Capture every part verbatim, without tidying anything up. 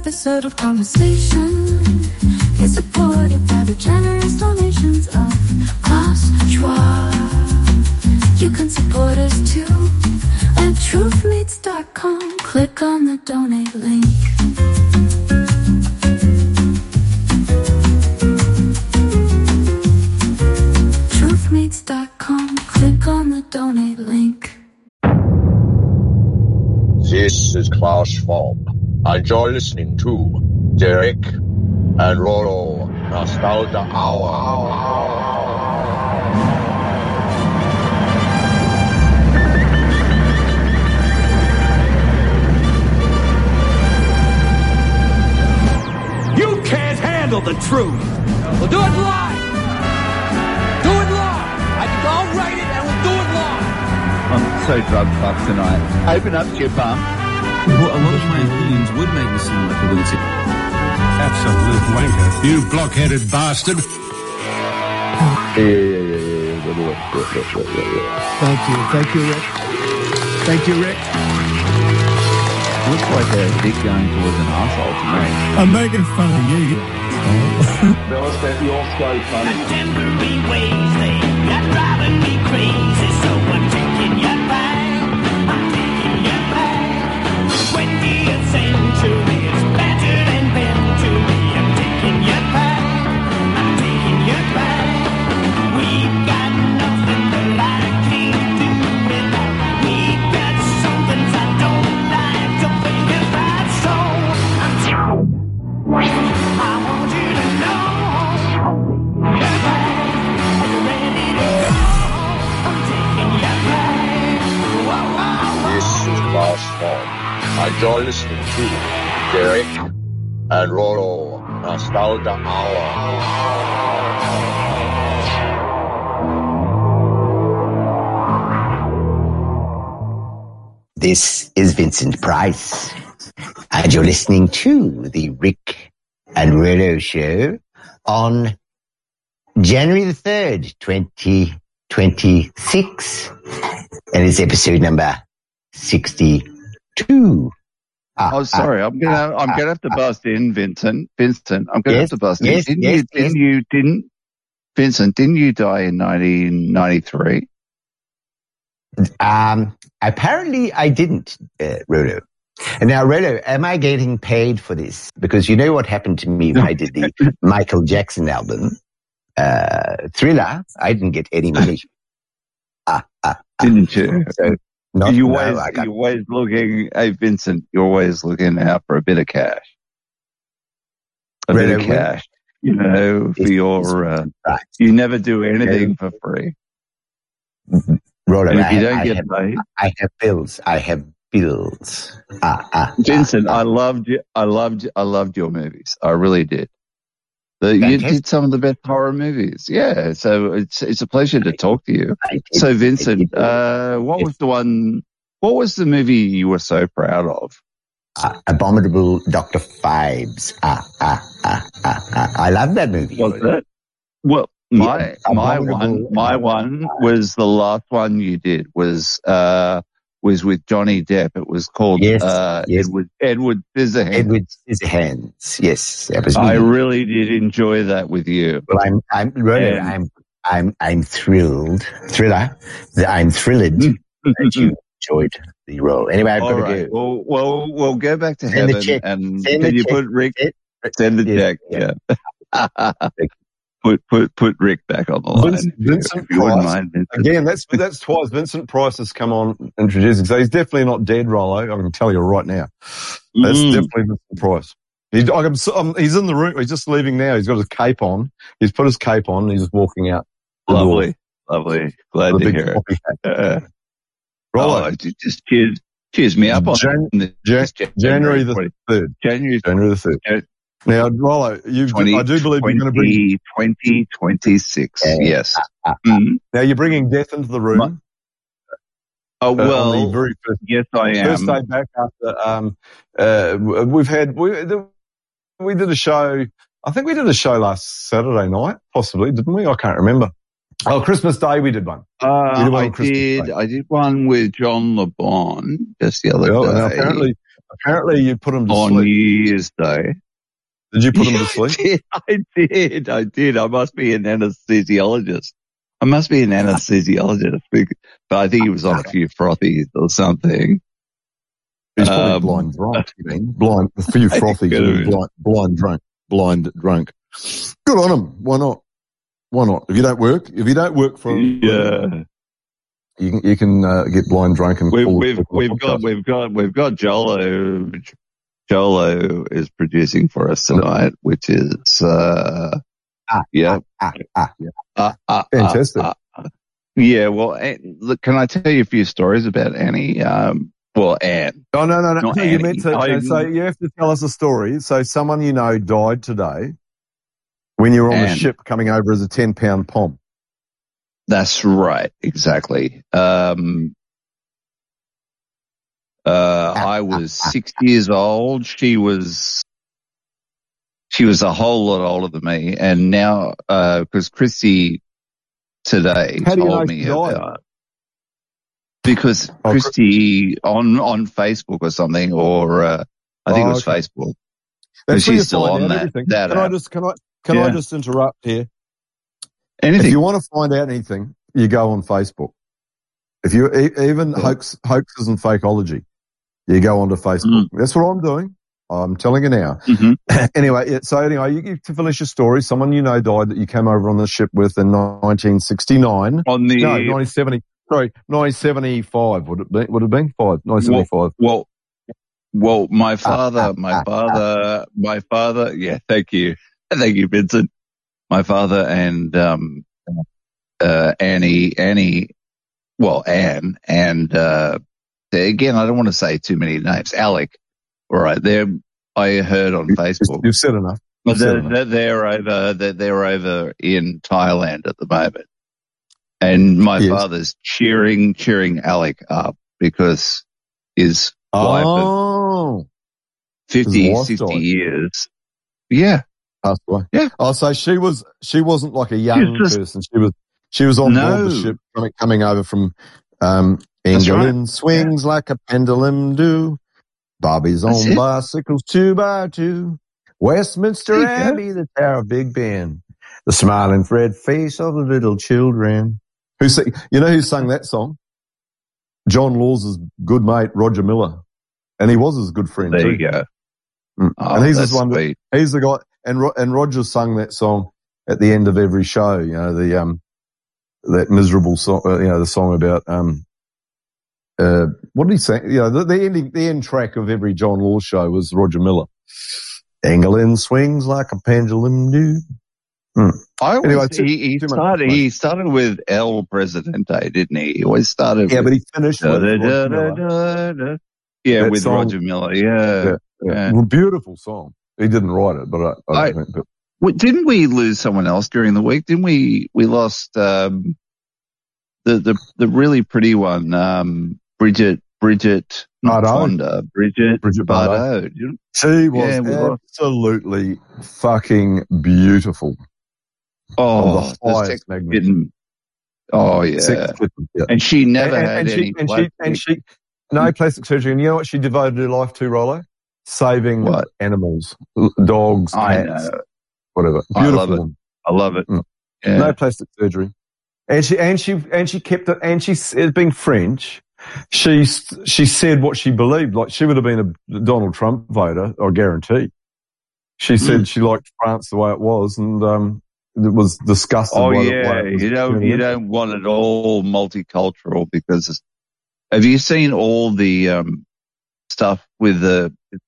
episode of Conversation is supported by the generous donations of Klaus Schwab. You can support us too at truth meets dot com. Click on the donate link. truth meets dot com. Click on the donate link. This is Klaus Schwab, and you're listening to Derek and Rolo Nostalgia Hour. You can't handle the truth. We'll do it live. Do it live. I can, I'll write it and we'll do it live. I'm so drug fucked tonight. Open up to your bum. Well, a lot of my opinions would make me sound like a lunatic. Absolute wanker. You blockheaded bastard. Yeah, yeah, yeah, yeah, yeah. Thank you. Thank you, Rick. Thank you, Rick. Looks like a dick going towards an arsehole to me. I'm making fun of you. Bill, you're so funny. Temporary ways, they got driving me crazy, so I'm taking you back. I'm taking you back. twentieth century is battered and bent to me. I'm taking you back. I'm taking you back. We've got nothing that I can't do without. We've got something I don't like to think about, so I'm taking I want you to know you're back. Are you ready to go? I'm taking you back. Whoa, whoa, whoa. This is Klaus Schwab, and you're listening to Derek and Rolo Nostalgia Hour. This is Vincent Price, and you're listening to the Rick and Rolo Show on January the third, twenty twenty-six, and it's episode number sixty-two. Ah, oh, sorry, ah, I'm gonna, ah, I'm gonna have to bust in, Vincent. Vincent, I'm gonna yes, have to bust yes, in. Didn't yes, you? yes. Didn't you? Didn't Vincent? Didn't you die in nineteen ninety-three? Um, apparently I didn't, uh, Rolo. And now, Rolo, am I getting paid for this? Because you know what happened to me when I did the Michael Jackson album, uh, Thriller. I didn't get any money. Ah, ah, ah. Didn't you? So not, you no, always, I got, you're always looking, hey, Vincent, you're always looking out for a bit of cash. A Rolo, bit of cash, you know, for your, uh, right. You never do anything for free. Rolo, and if I, you don't I, get have, paid, I have bills. I have bills. Ah, ah, Vincent, ah, I loved you. I loved, I loved your movies. I really did. The, you did some of the best horror movies. Yeah. So it's, it's a pleasure to talk to you. So Vincent, uh, what was the one, what was the movie you were so proud of? Uh, Abominable Doctor Phibes. Ah, ah, ah, ah, ah. I love that movie. Was that? Well, my, yeah, my one, my one was the last one you did was, uh, was with Johnny Depp. It was called, yes, uh, yes. Edward, Edward Scissorhands. Edward Scissorhands. Yes. That was I really did enjoy that with you. Well, I'm, I'm, really, I'm, I'm, I'm thrilled, thriller, I'm thrilled that you enjoyed the role. Anyway, I've got right. to go. Well, well, we'll go back to send heaven and send can you check. put Rick, send, send the yes, check. Yeah. yeah. Put, put, put Rick back on the line. Vincent, Vincent if you Price. Mind, Vincent. Again, that's, that's twice Vincent Price has come on introducing. So he's definitely not dead, Rollo. I can tell you right now. That's Mm. definitely Vincent Price. He, I can, um, he's in the room. He's just leaving now. He's got his cape on. He's put his cape on and he's just walking out. Lovely. Lovely. Glad to hear it. Uh, Rollo, oh, just cheers, cheers me up on Jan- the, Jan- January the third. January, January the third. January. Now, Rollo, you I do believe you're going to bring twenty twenty-six. Uh, yes. Uh, uh, mm-hmm. Now you're bringing death into the room. My, oh well, uh, on the very first, yes, I am. First day back after um, uh, we've had we we did a show. I think we did a show last Saturday night, possibly, didn't we? I can't remember. Oh, Christmas Day we did one. Uh, we did one I did. Day. I did one with John LeBon just the other well, day. And apparently, apparently you put him to on sleep. New Year's Day. Did you put him to sleep? I did, I did. I must be an anesthesiologist. I must be an anesthesiologist, but I think he was on a few frothies or something. He's probably Um, blind drunk. You mean blind? A few frothies, you mean blind, blind drunk, blind drunk. Good on him. Why not? Why not? If you don't work, if you don't work for, Yeah, you can you can uh, get blind drunk and we've call we've it- we've got we've got we've got Jolo. Jolo is producing for us tonight, which is uh, Ah, yeah, ah, ah, yeah. uh, uh, Fantastic. uh, uh, yeah. Well, Ann- look, can I tell you a few stories about Annie? Um, well, Anne. Oh no, no, no! Not no you Annie. meant to. I- No, so you have to tell us a story. So someone you know died today when you were on the Anne. ship coming over as a ten pound pom. That's right, exactly. Um, uh, I was six years old. She was, she was a whole lot older than me. And now, uh, because Christy today How do you know told she me died? about, because Oh, Christy on, on Facebook or something, or, uh, I think Oh, it was okay. Facebook. That's She's where you still find on out that- everything. that can I app. just can I can I Yeah. just interrupt here? Anything. If you want to find out anything, you go on Facebook. If you e- even Cool. hoax hoaxes and fakeology, you go onto Facebook. That's what I'm doing. I'm telling you now. Mhm. Anyway, yeah, so anyway, you, you, to finish your story, someone you know died that you came over on the ship with in nineteen sixty-nine. On the, No, nineteen seventy. Sorry, nineteen seventy-five would it be? Would it have been five? nineteen seventy-five. Well, well, my ah, father, my father, my father. Yeah, thank you, thank you, Vincent. My father and um, uh, Annie, Annie, well, Anne, and uh, again, I don't want to say too many names. Alec, all right, they're. I heard on Facebook. You've said enough. You've said They're, enough. they're, they're over. They're, they're over in Thailand at the moment, and my Yes. father's cheering, cheering Alec up because his wife of Oh, fifty, His wife sixty died. years. Yeah. passed away. Yeah. Oh, so she was she wasn't like a young just- person. She was she was on No. board the ship coming, coming over from um, That's England. Swings like a pendulum do. Bobby's That's on it. bicycles two by two. Westminster There you go. Abbey, the Tower of Big Ben, the smiling red face of the little children. Who sang, you know who sang that song? John Laws's good mate Roger Miller, and he was his good friend There too. you go. Mm. Oh, and he's that's this one. That, sweet. he's the guy, and Ro- and Roger sung that song at the end of every show. You know the um that miserable song. Uh, you know the song about um uh what did he say? You know the, the ending the end track of every John Law show was Roger Miller. England swings like a pendulum do. Mm. I always, Anyway, too- he, he too much started. information. He started with El Presidente, didn't he? He always started. Yeah, with, but he finished da, with da, Roger da, Miller. da, da. Yeah, That with song- Roger Miller. Yeah. Yeah, yeah. Yeah. Well, beautiful song. He didn't write it, but I, I, I- don't think. But Wait, didn't we lose someone else during the week? Didn't we? We lost um, the the the really pretty one, um, Bridget Bridget not Bardot. Fonda, Bridget Bridget Bardot. Bardot. You- she was Yeah, we lost. absolutely fucking beautiful. Oh, Of the the highest sex magnitude. kitten. Oh yeah, Sex kitten, yeah. and she never and, had and any. she, and she, plastic. and she, no plastic surgery. And you know what she devoted her life to, Rollo? Saving What? animals, l- dogs, I cats, know. whatever. I Beautiful love it. woman. I love it. Mm. Yeah. No plastic surgery. And she, and she, and she kept it, and she, s- being French, she, s- she said what she believed. Like she would have been a Donald Trump voter, I guarantee. She said Mm. she liked France the way it was, and, um, it was disgusted Oh by the yeah, way it was you don't turning you into. don't want it all multicultural because have you seen all the um, stuff with the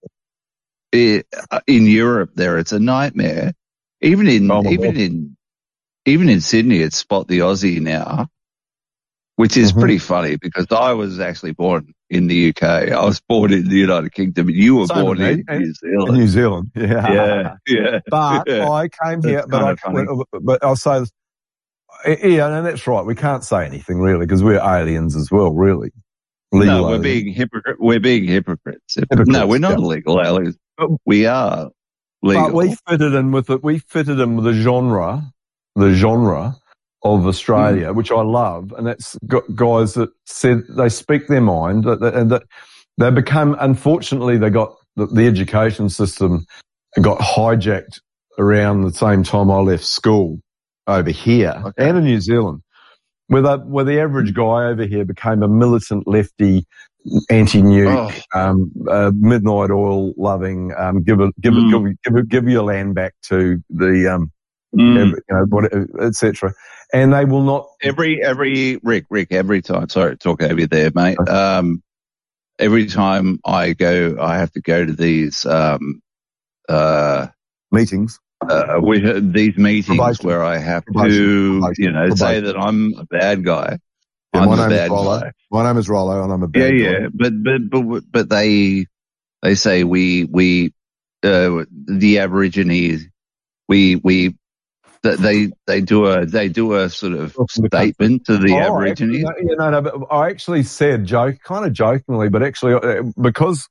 eh, in Europe? There, it's a nightmare. Even in Oh, my even God. in even in Sydney, it's Spot the Aussie now, which is Mhm. pretty funny because I was actually born in the U K. I was born in the United Kingdom, and you were Same born with me, in and- New Zealand. In New Zealand, yeah. Yeah, yeah. But yeah. I came That's here, but I, kinda funny. but I'll say this. Yeah, and that's right. We can't say anything really because we're aliens as well, really. Legal No, we're aliens. being hypocrite. We're being hypocrites. Hypocrites, No, we're not yeah. illegal aliens. We are legal. But we fitted in with it. We fitted in with the genre, the genre of Australia, Mm. which I love, and that's got guys that said they speak their mind, that, that, and that they become, unfortunately, they got the, the education system got hijacked around the same time I left school over here okay. and in New Zealand, where the, where the average guy over here became a militant lefty, anti-nuke, oh. um, uh, midnight oil loving, um, give it, give mm. it, give it, give it, give your land back to the, um, mm. you know, what, et cetera. And they will not every every Rick Rick every time. Sorry to talk over you there, mate. Um, every time I go, I have to go to these um, uh, meetings. Uh, we these meetings Probation. where I have Probation. to, Probation. you know, Probation. say that I'm a bad guy. Yeah, I'm my a name bad is Rollo. guy. My name is Rollo, and I'm a bad yeah, guy. Yeah, yeah, but but but but they they say we we uh, the Aborigines we we. They they do a they do a sort of statement to the oh, Aborigines. Actually, no, no, no, but I actually said joke, kind of jokingly, but actually uh, because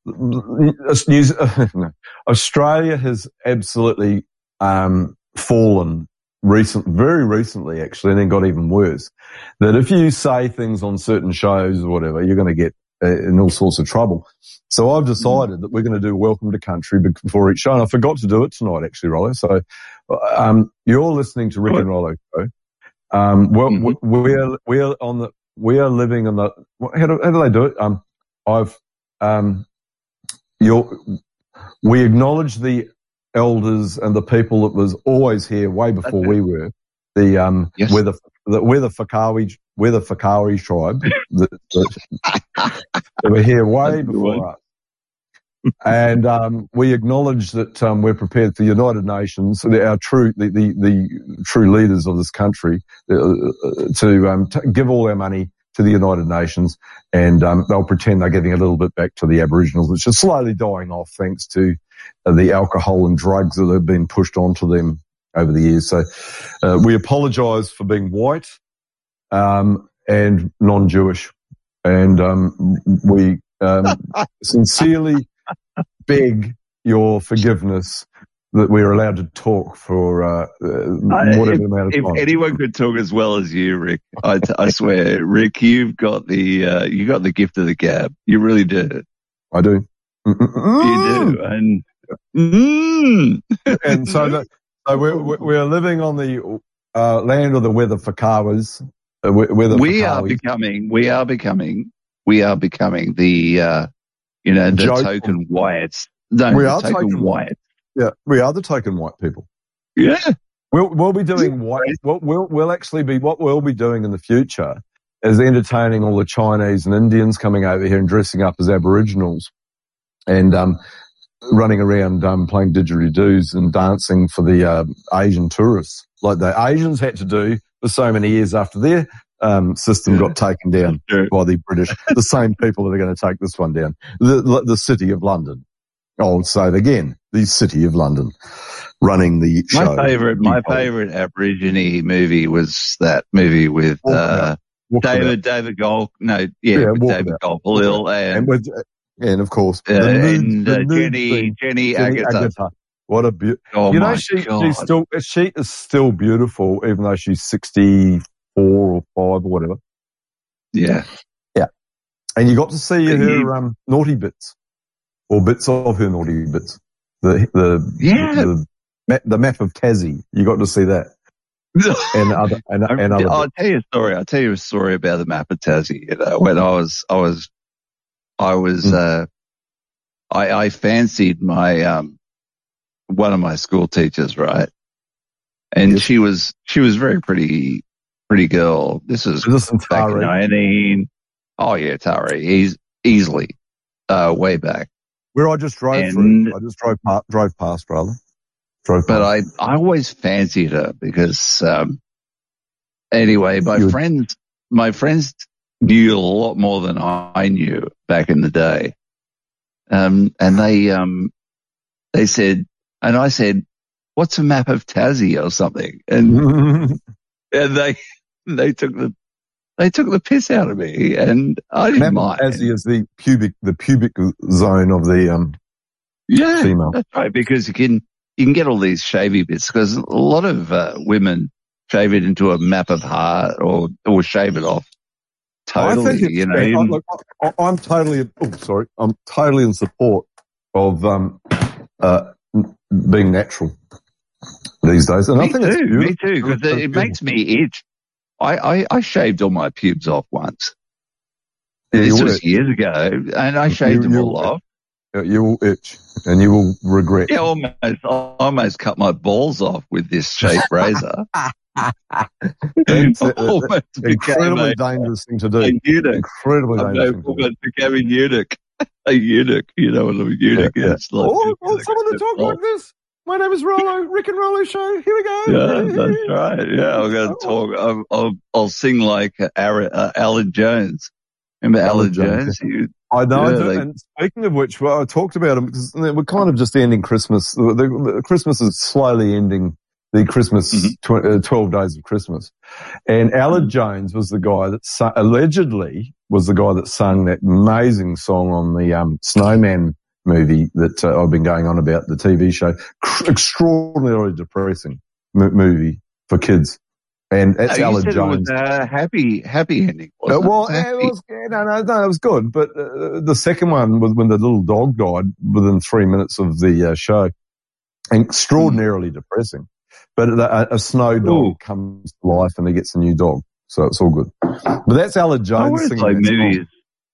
Australia has absolutely um, fallen recent, very recently, actually, and then got even worse. That if you say things on certain shows or whatever, you're going to get uh, in all sorts of trouble. So I've decided mm. that we're going to do Welcome to Country before each show, and I forgot to do it tonight, actually, Rollo. So um, you're listening to Rick and Rollo Show. Um, we're, mm-hmm. we're we're on the we are living in the how do, how do they do it? Um, I've um, you're we acknowledge the elders and the people that was always here way before we were. The um, yes. we're the, the we're the Whakawi we're the Whakawi tribe that, that, that were here way before us. And um, we acknowledge that um, we're prepared for the United Nations, our true the, the, the true leaders of this country, uh, to um, t- give all our money to the United Nations, and um, they'll pretend they're giving a little bit back to the Aboriginals, which is slowly dying off thanks to uh, the alcohol and drugs that have been pushed onto them over the years. So uh, we apologise for being white um, and non-Jewish, and um, we um, sincerely beg your forgiveness that we're allowed to talk for uh, whatever if, amount of time. If anyone could talk as well as you, Rick, I, t- I swear, Rick, you've got the uh, you got the gift of the gab. You really do. I do. You do, and mm. and so that, so we're we're living on the uh, land of the weather Whakawas. Uh, weather we Whakawas. are becoming. We are becoming. We are becoming the. Uh, You know, the Joke. token whites. No, we the are token, token white. Yeah, we are the token white people. Yeah. We'll, we'll be doing white. We'll, we'll, we'll actually be, what we'll be doing in the future is entertaining all the Chinese and Indians coming over here and dressing up as Aboriginals and um, running around um, playing didgeridoos and dancing for the uh, Asian tourists, like the Asians had to do for so many years after their Um, system got taken down by the British. The same people that are going to take this one down. The, the City of London. I'll say it again. The City of London running the show. My favourite, my favourite Aborigine movie was that movie with uh, David David Gold. No, yeah, yeah with David Goldhill and and, with, and of course uh, the nude, and uh, the Jenny thing. Jenny Agutter. Agutter. What a beautiful! Oh you know, my she God. she's still she is still beautiful, even though she's sixty. Four or five or whatever. Yeah. Yeah. And you got to see her um, naughty bits or bits of her naughty bits. The, the, yeah. the, the, the map of Tassie. You got to see that. and other, and, and other I'll bits. tell you a story. I'll tell you a story about the map of Tassie. You know, when I was, I was, I was, mm. uh, I, I fancied my, um, one of my school teachers, right? And yes. she was, she was very pretty, Pretty girl. This is, is this back in nineteen. Oh yeah, Tari. He's easily uh, way back. Where I just drove and, through. I just drove past, drove past rather. Drove but past. I, I always fancied her because um, anyway, my you friends, would... my friends knew a lot more than I knew back in the day. Um, and they um, they said, and I said, "What's a map of Tassie or something?" And and they. They took the they took the piss out of me, and I didn't mind. Tassie is the pubic the pubic zone of the um yeah female. That's right, because you can you can get all these shavy bits because a lot of uh, women shave it into a map of heart or or shave it off totally. I think it's, you know, I, even, look, I, I'm totally. Oh, sorry, I'm totally in support of um, uh, being natural these days, and me I think too, it's beautiful. me too, because it, it makes me itch. I, I, I shaved all my pubes off once. Yeah, this you was itch. years ago, and I shaved You, them you, all off. you will itch, and you will regret. Yeah, almost, I almost cut my balls off with this cheap razor. That's a, Almost a, incredibly a, dangerous thing to do. A eunuch. Incredibly I dangerous thing to do. almost became a eunuch. A eunuch. You know what a eunuch Yeah, yeah. is. Like, oh, oh, someone to talk like this. My name is Rollo, Rick and Rollo Show. Here we go. Yeah, that's right. Yeah, I'm going to talk. I'll, I'll, I'll sing like Aaron, uh, Alan Jones. Remember Alan, Alan Jones? Jones? You, I know. yeah, I they, and speaking of which, well, I talked about them because we're kind of just ending Christmas. The, the, the Christmas is slowly ending the Christmas, mm-hmm. tw- uh, twelve days of Christmas. And Alan mm-hmm. Jones was the guy that su- allegedly was the guy that sung that amazing song on the um, Snowman movie that uh, I've been going on about, the T V show. C- extraordinarily depressing m- movie for kids. And that's no, Alan you said Jones. It was a happy, happy ending. Wasn't Uh, well, it? it was, yeah, no, no, no, it was good. But uh, the second one was when the little dog died within three minutes of the uh, show. Extraordinarily mm. depressing. But a, a snow dog Ooh. comes to life and he gets a new dog. So it's all good. But that's Alan Jones oh, singing like that movies.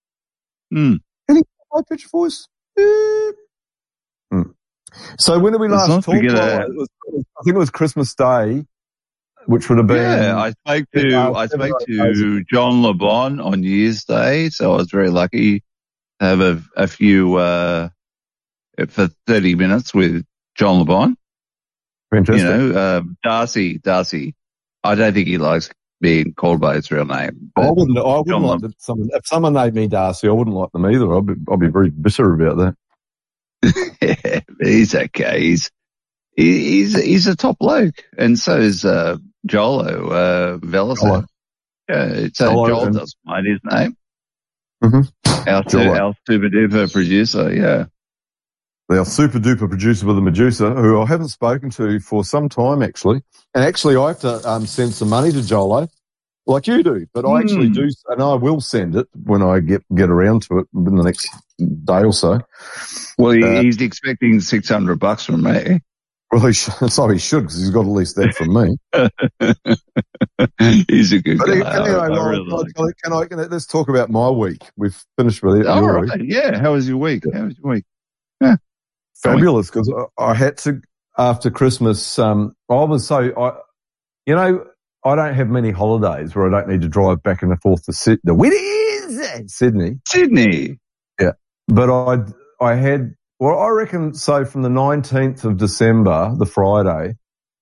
Mm. Any high pitch voice? Yeah. Mm. So when did we last talk? Well, it was, I think it was Christmas Day. Which would have been. Yeah, I spoke to uh, I spoke to John LeBon on New Year's Day, so I was very lucky to have a, a few uh, for thirty minutes with John LeBon. Fantastic. You know, uh, Darcy, Darcy. I don't think he likes being called by his real name. I wouldn't. I wouldn't John like Le- someone. If someone named me Darcy, I wouldn't like them either. I'd be, I'd be very bitter about that. Yeah, but he's okay. He's he's he's a top bloke, and so is. Uh, Jolo, uh, Veloso. Yeah, so Jolo Joel and... doesn't mind his name. Mm-hmm. Our, su- our super duper producer, yeah. Our super duper producer with the Medusa, who I haven't spoken to for some time actually. And actually I have to um, send some money to Jolo, like you do. But I mm. actually do, and I will send it when I get, get around to it in the next day or so. Well, he, uh, he's expecting six hundred bucks from me. Well, he should, so he should, because he's got at least that from me. He's a good but guy. Anyway, I, I, I really can, like I, can, I, can I, let's talk about my week. We've finished with it. All right. Week. Yeah. How was your week? How was your week? Yeah. Fabulous, because I, I had to, after Christmas, um, I was so, I, you know, I don't have many holidays where I don't need to drive back and forth to Sydney. Where is Sydney? Sydney. Yeah. But I, I had, well, I reckon so from the nineteenth of December, the Friday,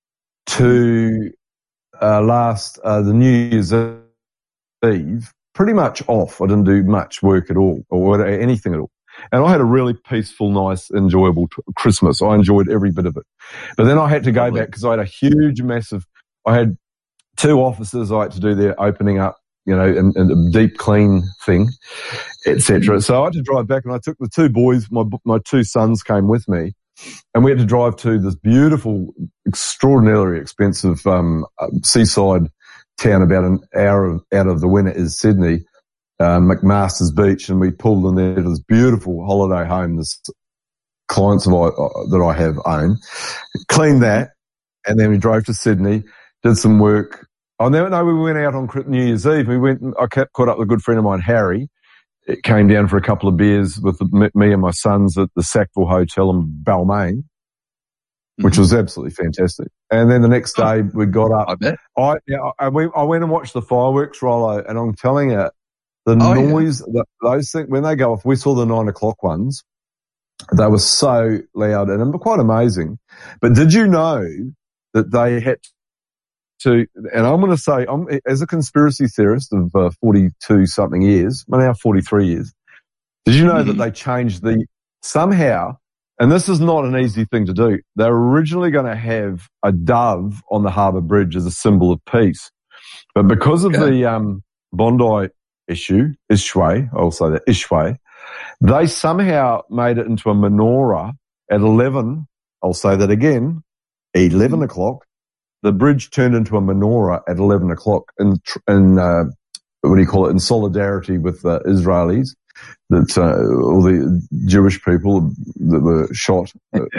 to uh, last, uh, the New Year's Eve, pretty much off. I didn't do much work at all or anything at all. And I had a really peaceful, nice, enjoyable t- Christmas. I enjoyed every bit of it. But then I had to go Lovely. back because I had a huge, massive, I had two offices I had to do their opening up, you know, and, and a deep clean thing, et cetera. So I had to drive back, and I took the two boys, my my two sons came with me, and we had to drive to this beautiful, extraordinarily expensive um, seaside town about an hour out of the winter is Sydney, uh, McMaster's Beach, and we pulled in there to this beautiful holiday home this clients of I, uh, that I have own, cleaned that, and then we drove to Sydney, did some work. Oh, no, no, we went out on New Year's Eve. We went, I kept, caught up with a good friend of mine, Harry. It came down for a couple of beers with the, me and my sons at the Sackville Hotel in Balmain, mm-hmm. which was absolutely fantastic. And then the next day we got up. I bet. I, yeah, I, we, I went and watched the fireworks, Rollo, and I'm telling you, the oh, noise, yeah. the, those things, when they go off, we saw the nine o'clock ones. They were so loud and quite amazing. But did you know that they had to, and I'm going to say, I'm, as a conspiracy theorist of uh, forty-two something years, well now forty-three years, did you know mm-hmm. that they changed the, somehow, and this is not an easy thing to do, they were originally going to have a dove on the Harbour Bridge as a symbol of peace. But because of yeah. the um, Bondi issue, Ishwe, I'll say that, Ishwe, they somehow made it into a menorah at eleven, I'll say that again, eleven mm-hmm. o'clock. The bridge turned into a menorah at eleven o'clock in, in uh, what do you call it, in solidarity with uh, Israelis, that uh, all the Jewish people that were shot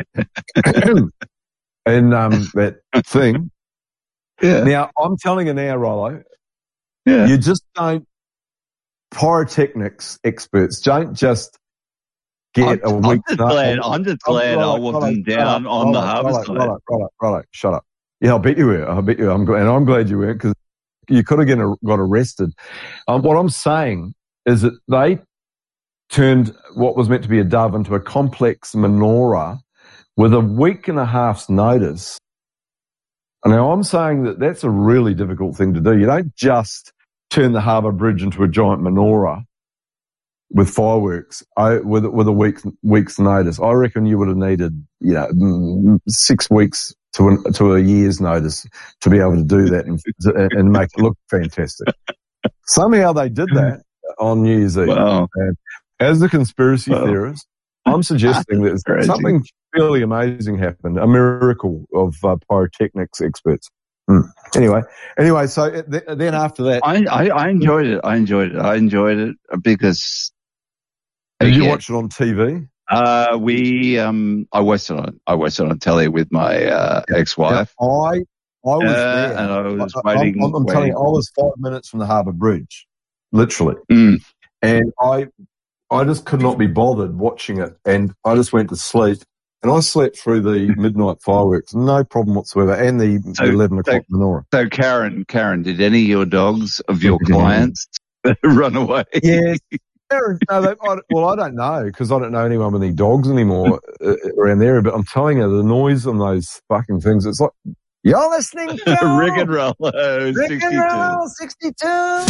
and um, that thing. Yeah. Now, I'm telling you now, Rollo, Yeah. you just don't, pyrotechnics experts don't just get I'm, a week. I'm just glad, I'm just glad I wasn't down on the harvest side. Rollo, Rollo, Rollo, shut up. Yeah, I bet you were. I bet you. I'm glad, and I'm glad you weren't, because you could have get, got arrested. Um, what I'm saying is that they turned what was meant to be a dove into a complex menorah with a week and a half's notice. Now, I'm saying that that's a really difficult thing to do. You don't just turn the Harbour Bridge into a giant menorah with fireworks I, with with a week's week's notice. I reckon you would have needed, you know, six weeks to an, to a year's notice to be able to do that and, and make it look fantastic. Somehow they did that on New Year's Eve. Wow. And as a conspiracy wow. theorist, I'm suggesting that something fairly amazing happened, a miracle of uh, pyrotechnics experts. Mm. Anyway, anyway, so th- then after that, I, I I enjoyed it. I enjoyed it. I enjoyed it because. Did again, you watch it on T V? Uh, we um, I watched it on I watched it on telly with my uh, ex-wife. Now, I I was uh, there, and I was I, waiting. I'm, I'm waiting. telling you, I was five minutes from the Harbour Bridge, literally, Mm. and I I just could not be bothered watching it, and I just went to sleep. And I slept through the midnight fireworks, no problem whatsoever, and the, So- the eleven o'clock so- menorah. So Karen, Karen, did any of your dogs of your clients run away? Yes. No, they, I, well, I don't know, because I don't know anyone with any dogs anymore uh, around there. But I'm telling you, the noise on those fucking things, it's like, you're listening to Rick and Rollo, Rick and Rollo, sixty-two.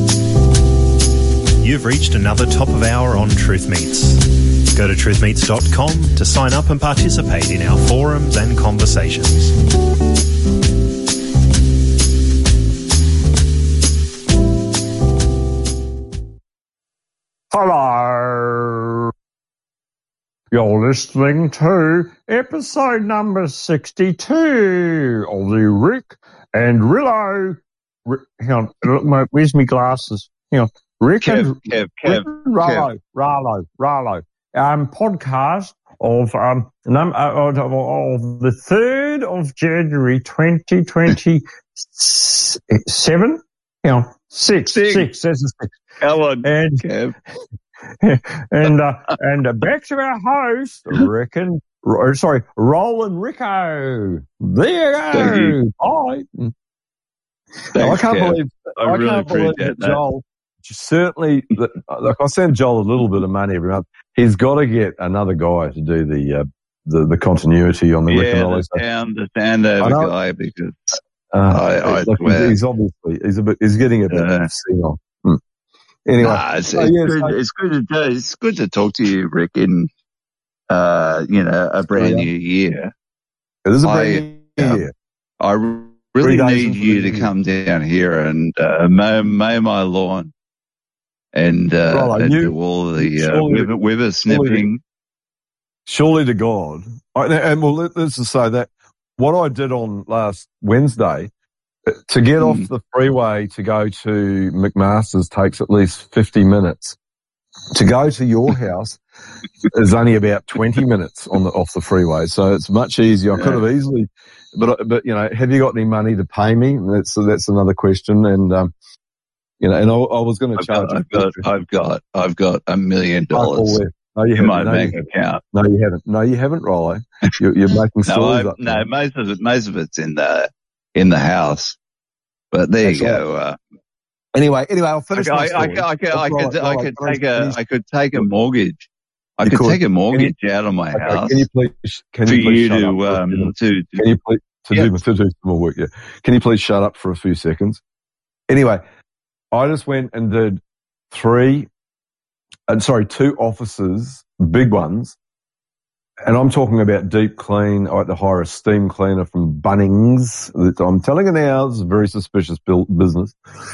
You've reached another top of hour on Truth Meets. Go to truth meets dot com to sign up and participate in our forums and conversations. Hello. You're listening to episode number sixty-two of the Rick and Rillo. Rick, hang on, look, my, where's my glasses? Hang on. Rick Kev, and Kev, Kev, Rick and Rollo, Rollo, Rollo. Um, podcast of um num uh, of, of the third of January, twenty twenty seven. Hang on, six, Six. six. There's a six. Come on, And Kev. and uh, and uh, back to our host, Rick and Ro- sorry, Roland Ricco. There you go. Thank you. Bye. Now, I Thanks, can't Kev. believe I I, really can't believe appreciate that that. Joel. Certainly, that, like I send Joel a little bit of money every month. He's got to get another guy to do the uh, the, the continuity on the Rick and Yeah, Rollo the stuff. sound, the sound I over know. guy, because Uh, I- I like swear. he's, he's obviously he's a bit he's getting a bit Uh, senile. Hmm. Anyway, nah, it's, so, it's, yeah, good, so- it's good to do. It's good to talk to you, Rick, in uh, you know, a brand yeah. new year. it is a I, brand new um, year. I Three really days need into you the to new come down here and uh, mow, mow my lawn and, uh, Rollo, and you- do all the uh, surely- whipper, whipper snipping. Surely to God, I, and well, let, let's just say that what I did on last Wednesday to get Hmm. off the freeway to go to McMaster's takes at least fifty minutes. To go to your house is only about twenty minutes on the off the freeway, so it's much easier. I could have easily, but but you know, have you got any money to pay me? That's that's another question, and um, you know, and I, I was going to I've charge. got, I've got, I've got, I've got a million dollars No, you in haven't. my No, bank you, account. no, you haven't. No, you haven't, Rollo. You're, you're making No, stories I, up. no, most of it, most of it's in the in the house. But there That's you go. Uh, Anyway, anyway, I'll I, finish I, my I, story. I, could, I Rollo, could, I Rollo, could can I take a, finish? I could take a mortgage. I You could, could. take a Can you- mortgage out of my Okay, house can you please? Can for you please you shut to, up? for a um, few minutes? to, Can you please to Yep. do to do some more work? Yeah. Can you please shut up for a few seconds? Anyway, I just went and did three, and sorry, two offices, big ones, and I'm talking about deep clean. I had to hire a steam cleaner from Bunnings. That I'm telling you now, it's a very suspicious build, business,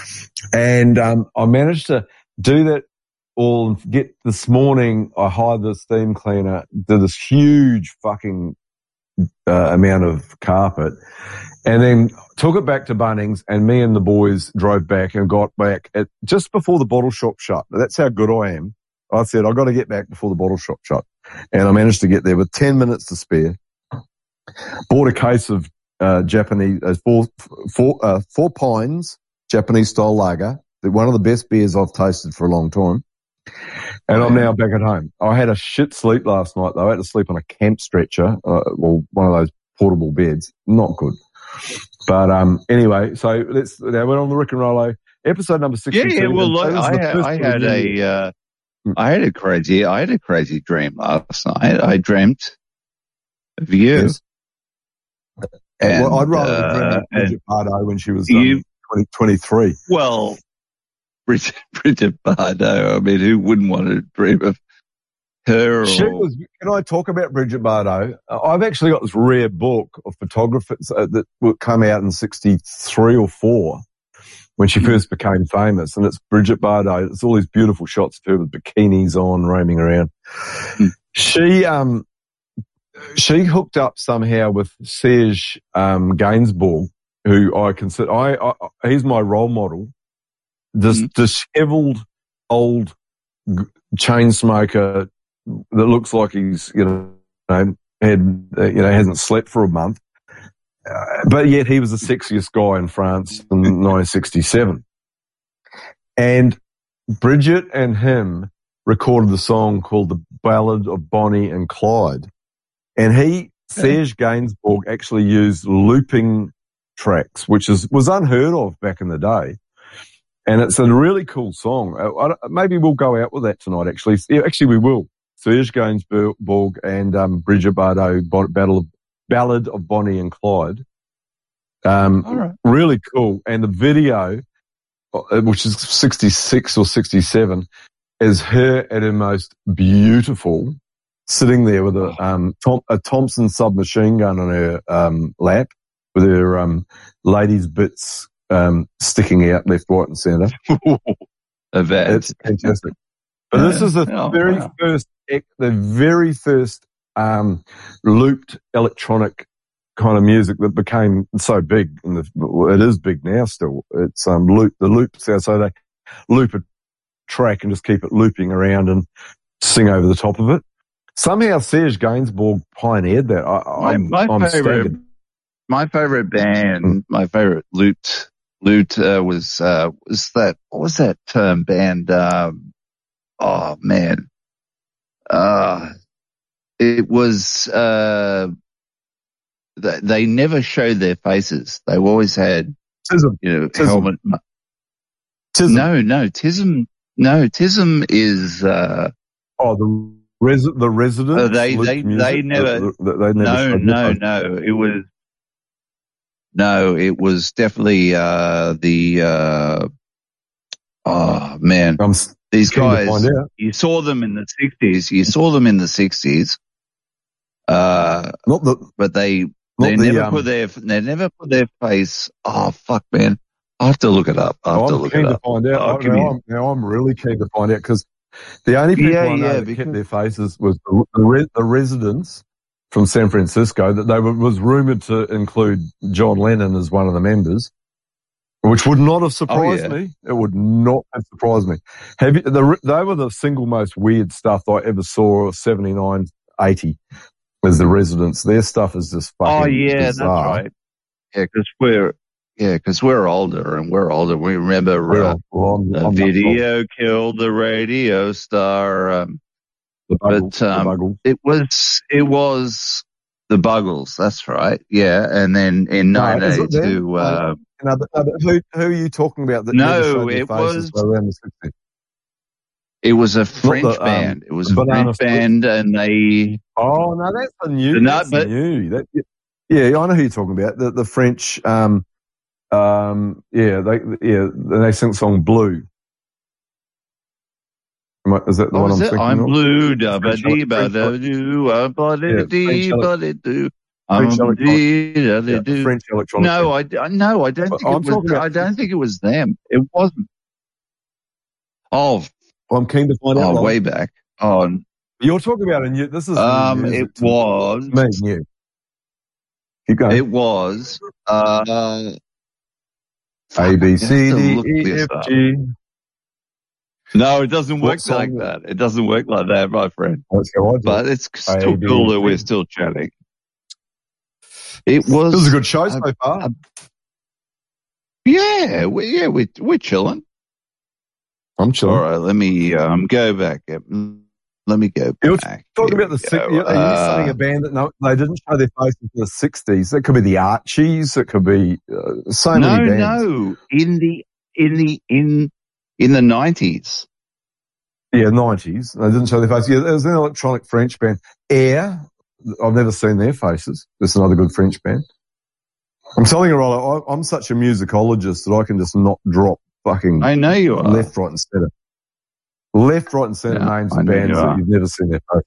and um, I managed to do that all and get this morning. I hired the steam cleaner, did this huge fucking uh, amount of carpet, and then took it back to Bunnings, and me and the boys drove back and got back at just before the bottle shop shut. That's how good I am. I said, I've got to get back before the bottle shop shut. And I managed to get there with ten minutes to spare. Bought a case of uh, Japanese, uh, four, four, uh, four Pines Japanese style lager, one of the best beers I've tasted for a long time. And I'm now back at home. I had a shit sleep last night, though. I had to sleep on a camp stretcher, uh, well, one of those portable beds. Not good. But um, anyway, so let's now we're on the Rick and Rollo episode number sixty-two. Yeah, yeah. Well, look, I had, I had a, uh, I had a crazy, I had a crazy dream last night. I dreamt of you. Yes. And, well, I'd rather uh, dream of and Bridget Bardot when she was um, you, twenty, twenty-three. Well, Bridget, Bridget Bardot. I mean, who wouldn't want to dream of her? She Or, was, can I talk about Bridget Bardot? I've actually got this rare book of photographers uh, that will come out in sixty-three or four when she first became famous. And it's Bridget Bardot. It's all these beautiful shots of her with bikinis on, roaming around. Mm. She, um, she hooked up somehow with Serge, um, Gainsbourg, who I consider, I, I, he's my role model. This mm. disheveled old g- chain smoker that looks like he's, you know, had, uh, you know, hasn't slept for a month. Uh, but yet he was the sexiest guy in France in nineteen sixty-seven. And Bridget and him recorded the song called The Ballad of Bonnie and Clyde. And he, Serge Gainsbourg, actually used looping tracks, which is was unheard of back in the day. And it's a really cool song. Uh, I, maybe we'll go out with that tonight, actually. Yeah, actually, we will. Serge Gainsbourg and um, Bridget Bardot, Battle of, Ballad of Bonnie and Clyde. Um, All right. Really cool. And the video, which is sixty-six or sixty-seven, is her at her most beautiful, sitting there with a, um, Tom, a Thompson submachine gun on her um, lap, with her um, ladies' bits um, sticking out left, right, and centre. It's fantastic. But yeah. This is the oh, very wow. first, the very first um, looped electronic kind of music that became so big. And it is big now still. It's um, loop, the loops there, so they loop a track and just keep it looping around and sing over the top of it. Somehow Serge Gainsbourg pioneered that. I, I'm, my, my I'm favorite, staggered. my favorite band, mm. my favorite looped, looped uh, was uh, was that what was that term band? Um, oh man, uh, it was. Uh, they, they never showed their faces. They always had, Tism. you know, Tism. helmet. Tism. No, no, Tism. No, Tism is. Uh, oh, the. Res- the residents, uh, they they music, they never, uh, they never no no no it was no it was definitely uh the uh oh man I'm these guys you saw them in the sixties you saw them in the sixties uh not the but they they the, never um, put their they never put their face oh fuck man I have to look it up I have I'm to look keen it to up find out oh, now, I'm, now I'm really keen to find out because the only people yeah, I know yeah, that because... kept their faces was the, the, re- the residents from San Francisco. That they were, was rumored to include John Lennon as one of the members, which would not have surprised oh, yeah. me. It would not have surprised me. Have you, the, they were the single most weird stuff I ever saw. seventy-nine, eighty as the residents. Their stuff is just fucking oh yeah, bizarre. that's right. Yeah, because we're. Yeah, because we're older and we're older. We remember uh, well, I'm, the I'm video killed the radio star. Um, the Buggles, but um, the Buggles. it was it was the Buggles. That's right. Yeah, and then in no, nineteen eighty-two. Uh, no, but, no, but who who are you talking about? That no, it was around the sixties? It was a French the, um, band. It was a French band, and they. Oh no, that's the new. No, that's but, new. That, yeah, I know who you're talking about. The the French. Um, Um, yeah, they, yeah, they sing the song Blue. Is that the oh, one I'm it? thinking I'm of? blue, da ba dee ba da doo, ba da dee ba da doo. I'm dee da da doo. French electronic. No, I, no, I don't think I'm it was, I don't think it was them. It wasn't. Oh. I'm keen to find oh, out. Oh, way back. Oh. You're talking about a new, this is um, new music it was. me, new. Keep going. It was uh, A, B, C, D, look E, this F, up. G. No, it doesn't What work song like is- that. It doesn't work like that, my friend. That's how I do But it. it's still A, B, cool that we're C. still chatting. It was. This is a good show uh, so far. uh, yeah, we, yeah, we we're chilling. I'm chilling. All right, let me um go back. Let me go You're back. talking Here about the we six, go. are you Uh, saying a band that no, they didn't show their faces in the sixties? That could be the Archies. It could be uh, so no, many bands. no, in the in the in in the nineties. Yeah, nineties. They didn't show their faces. Yeah, there was an electronic French band, Air. I've never seen their faces. It's another good French band. I'm telling you, Rollo, I, I'm such a musicologist that I can just not drop fucking I know you are. left, right, and centre. Left, right, and centre Yeah, names I of know bands you that are. you've never seen their face.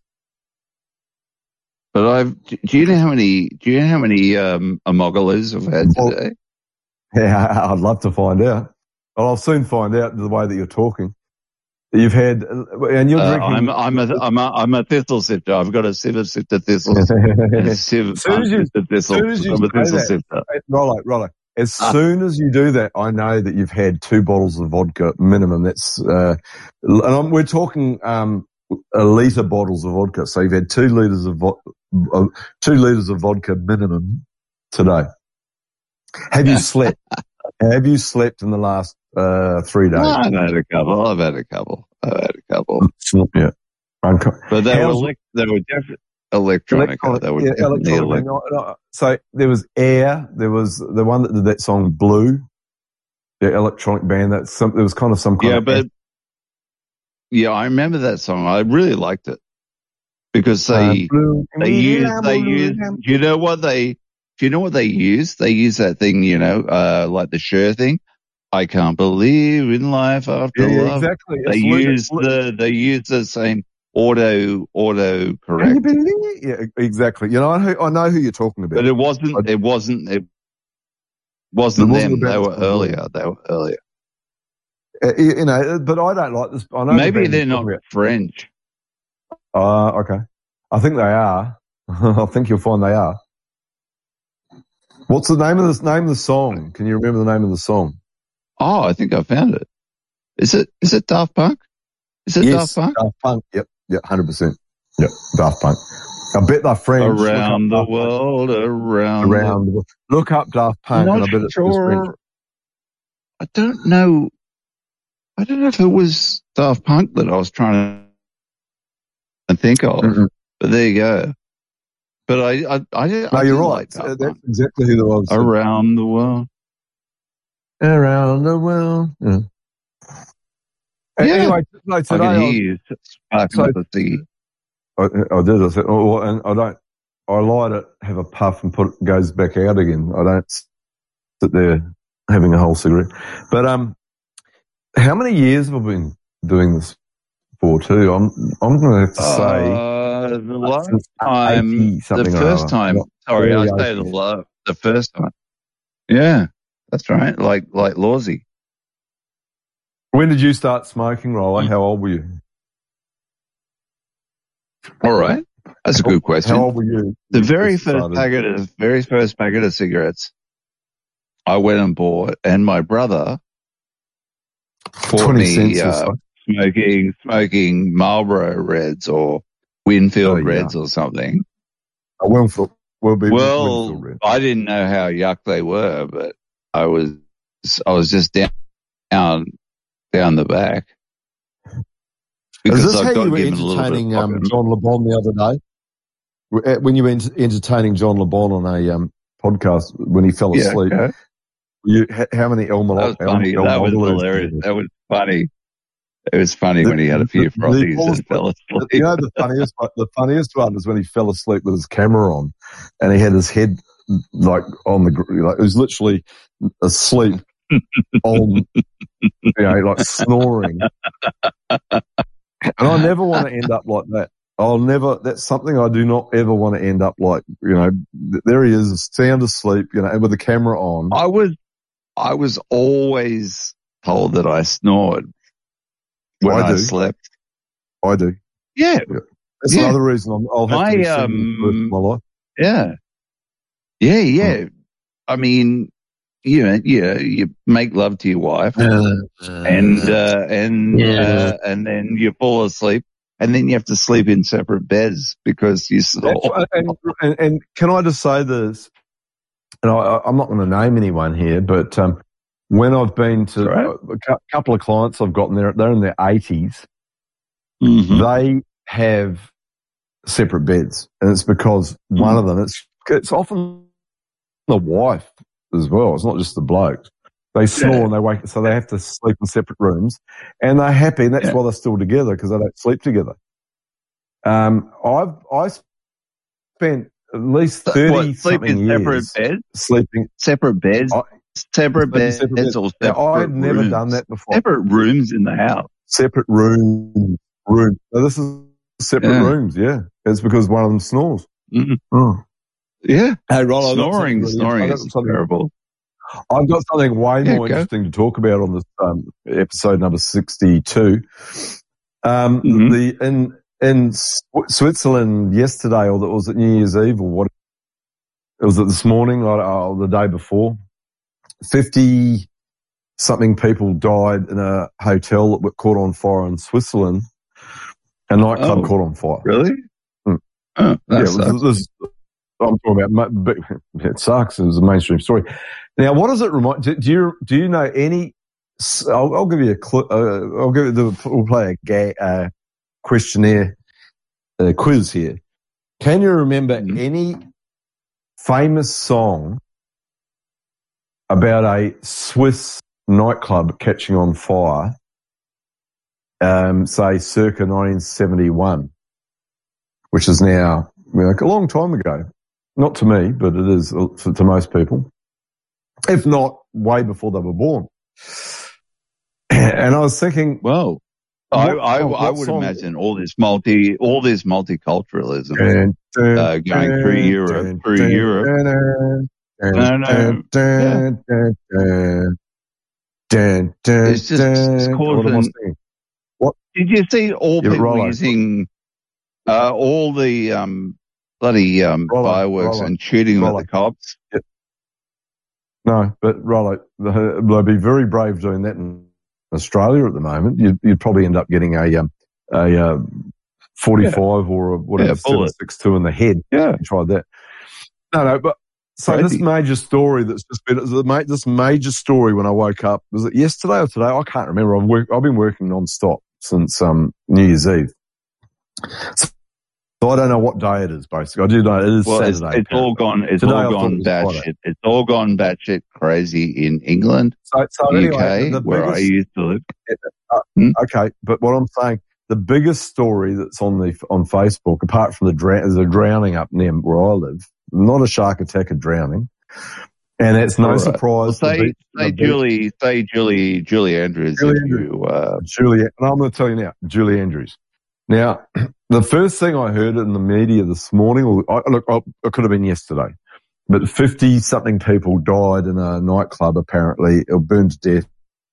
But I've. Do you know how many? Do you know how many um, Amogalas I've had Well, today? Yeah, I'd love to find out. Well, I'll soon find out the way that you're talking. You've had, and you're Uh, drinking. I'm I'm a I'm a I'm a thistle sifter. I've got a sieve of sifter thistles and a sieve of As soon as you, unsifted thistles. soon as you I'm a say thistle that, sifter. Rollo, Rollo, as Ah. soon as you do that, I know that you've had two bottles of vodka minimum. That's, uh, and I'm, we're talking, um, a litre bottles of vodka. So you've had two litres of, vo- uh, two litres of vodka minimum today. Have you slept? Have you slept in the last, uh, three days? No, I've had a couple. I've had a couple. I've had a couple. Yeah. Unco- But they were How's- elec- they were definitely electronica. They were yeah, definitely electronica. elec- No, no. So there was Air. There was the one that did that song Blue, the electronic band. That some there was kind of some kind Yeah, of but yeah, I remember that song. I really liked it because they Uh, Blue. they use they use. Do you know what they? Do you know what they use? They use that thing, you know, uh, like the Cher thing. I can't believe in life after Yeah, yeah, love. exactly. They It's lit- use it's lit- the they use the same auto auto Can you correct, believe? Yeah, exactly. You know, I know, I know who you're talking about. but it wasn't. It wasn't. It wasn't It wasn't them. the They band were that's called earlier. They were earlier. Uh, you you know, but I don't like this. I know the Maybe band they're you're not talking French. about. Uh, okay. I think they are. I think you'll find they are. What's the name of this name of the song? Can you remember the name of the song? Oh, I think I found it. Is it? Is it Daft Punk? Is it Yes, Daft Punk? Daft Punk. Yep, yep, hundred percent. Yep, Daft Punk. I bet they're French. Look up Around the Daft Punk. world, around, Around. the- Look up Daft the, Punk, not and I bet it's it's French. sure. I don't know. I don't know if it was Daft Punk that I was trying to think of, Mm-mm. but there you go. But I, I, I, did, No, I you're do right. like Uh, Daft That's Punk. exactly who they was. Around the world. Around the world. Yeah. A- Yeah. Anyway, no, I today can I, hear was, you sparking so- up the sea. I, I did. I said, oh, and I don't. I light it, have a puff, and put it goes back out again. I don't sit there having a whole cigarette. But um, how many years have I been doing this for? Too. I'm. I'm going to have to say. Uh, the last since time, eighty the something or first other. time, Not sorry, I early say the eighties. lo- the first time. Yeah, that's right. Like, like Lawsy. When did you start smoking, Rollo? How old were you? All right. That's a good question. How old were you? The You very first first started? packet of, very first packet of cigarettes I went and bought, and my brother bought twenty me, cents or uh, so. smoking, smoking Marlboro Reds or Winfield Oh, yeah. Reds or something. A Winfield. Will be Well, Winfield Red. I didn't know how yuck they were, but I was, I was just down, down, down the back. Is this I how got you were given a little bit of entertaining um, pocket- John LeBon the other day? W- uh, When you were ent- entertaining John LeBon on a um, podcast when he fell Yeah, asleep, okay. you, h- how many El That was El- funny. El- That was Elmogalas hilarious. did you That was funny. It was funny The- when he had a few the- the frothies falls- and fell asleep. You know the funniest one- the funniest one is when he fell asleep with his camera on, and he had his head like on the gr- like it was literally asleep on, you know, like snoring. And I never want to end up like that. I'll never. That's something I do not ever want to end up like. You know, th- there he is, sound asleep. You know, and with the camera on. I was, I was always told that I snored when I I, do. slept. I do. Yeah, That's Yeah. another reason I'm, I'll have to My, be singing for the rest um, of my life. yeah, Yeah, yeah. I mean, you know, yeah, you make love to your wife, uh, and uh, and yeah. uh, and then you fall asleep, and then you have to sleep in separate beds because you snore. And, and, and can I just say this? And I, I'm not going to name anyone here, but um, when I've been to right. a, a couple of clients I've gotten there, they're in their eighties. Mm-hmm. They have separate beds, and it's because mm-hmm. one of them, it's it's often the wife as well. It's not just the blokes. They snore yeah. and they wake, so they have to sleep in separate rooms, and they're happy, and that's yeah. why they're still together, because they don't sleep together. Um, I've I spent at least thirty what, sleep something in years separate beds, sleeping separate beds, I, separate separate beds, separate beds. or separate now, I've never rooms. done that before. Separate rooms in the house. Separate rooms. Room. So this is separate yeah. rooms. Yeah, it's because one of them snores. Mm-hmm. Oh. Yeah, hey, Rollo, snoring, really snoring is terrible. I've got something way yeah, more go. interesting to talk about on this um, episode number sixty-two. Um, mm-hmm. The in in Switzerland yesterday, or that was at New Year's Eve, or what? It was it this morning or, or the day before. Fifty something people died in a hotel that got caught on fire in Switzerland. A nightclub oh, caught on fire. Really? Mm. Oh, that yeah, sucks. This, I'm talking about. But it sucks. It was a mainstream story. Now, what does it remind? Do, do you do you know any? I'll, I'll give you a clip. Uh, I'll give you the. We'll play a gay, uh, questionnaire uh, quiz here. Can you remember mm-hmm. any famous song about a Swiss nightclub catching on fire? Um, say circa nineteen seventy-one, which is now like a long time ago. Not to me, but it is to, to most people. If not, way before they were born. And I was thinking, well, I, I, I would song? imagine all this multi, all this multiculturalism dun, dun, uh, going dun, through Europe, dun, through dun, Europe. Dun, dun, no, no, dun, dun, yeah. dun, dun, dun, it's just it's causing. What did you see? All yeah, people Rollo. using uh, all the um, bloody um, Rollo, fireworks Rollo, and shooting them Rollo. at the cops. Yeah. No, but Rollo, they'll be very brave doing that in Australia at the moment. You'd, you'd probably end up getting a um, a uh, forty-five yeah. or a, whatever yeah, seven six two in the head. Yeah, you tried that. No, no, but so Crazy. this major story that's just been this major story when I woke up, was it yesterday or today? I can't remember. I've worked, I've been working non-stop since um, New Year's Eve. So, So I don't know what day it is, basically. I do know it is well, Saturday. It's, it's all gone, it's Today all gone batshit. It's all gone batshit crazy in England, so, so U K, anyway, the where biggest, I used to live. Uh, hmm? Okay, but what I'm saying, the biggest story that's on the on Facebook, apart from the drown, is a drowning up near where I live. Not a shark attack, a drowning. And it's no right. surprise. Well, say, beach, say Julie, beach. say Julie, Julie Andrews. Julie if Andrews. You, uh, Julie, and I'm going to tell you now, Julie Andrews. Now, the first thing I heard in the media this morning, or I, look, I, it could have been yesterday, but fifty-something people died in a nightclub, apparently, or burned to death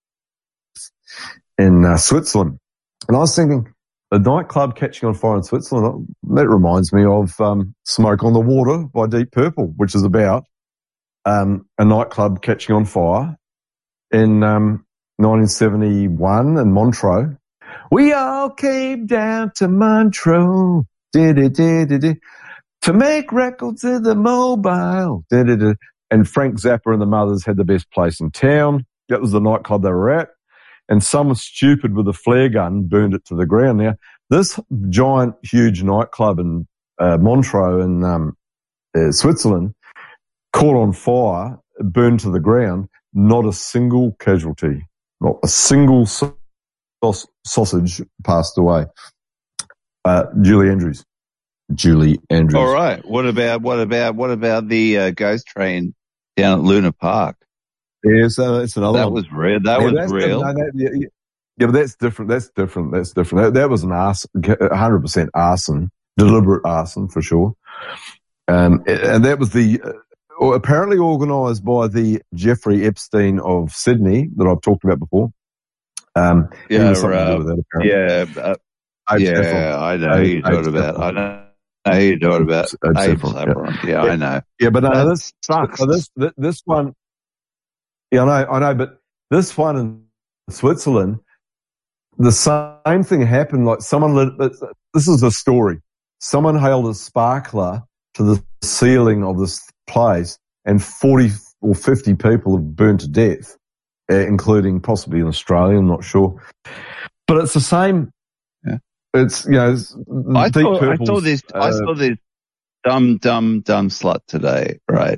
in uh, Switzerland. And I was thinking, a nightclub catching on fire in Switzerland, that reminds me of um, Smoke on the Water by Deep Purple, which is about um, a nightclub catching on fire in um, nineteen seventy-one in Montreux. We all came down to Montreux to make records of the mobile. And Frank Zappa and the Mothers had the best place in town. That was the nightclub they were at. And someone stupid with a flare gun burned it to the ground. Now, this giant, huge nightclub in uh, Montreux in um, uh, Switzerland caught on fire, burned to the ground. Not a single casualty, not a single so- sausage passed away. Uh, Julie Andrews. Julie Andrews. All right. What about what about what about the uh, ghost train down at Luna Park? Yeah, so that's another that one. Was real. That yeah, was that's real. No, that, yeah, yeah. yeah, but that's different. That's different. That's different. That, that was an arson, one hundred percent arson, deliberate arson for sure. Um, and that was the uh, apparently organised by the Jeffrey Epstein of Sydney that I've talked about before. Um, yeah, something uh, to do with that, apparently. yeah, uh, yeah. I know who you're talking about. I know, I I hear you talking about Abe Abe Saffron, Saffron. Yeah, I know. Yeah, but no, That this sucks. so this th- this one. Yeah, I know, I know, but this one in Switzerland, the same thing happened. Like someone lit. This is a story. Someone held a sparkler to the ceiling of this place, and forty or fifty people have burned to death, uh, including possibly an Australian. I'm not sure, but it's the same. Yeah. It's you know. It's I Deep saw, I Purple's, saw this. I uh, saw this dumb, dumb, dumb slut today. Right.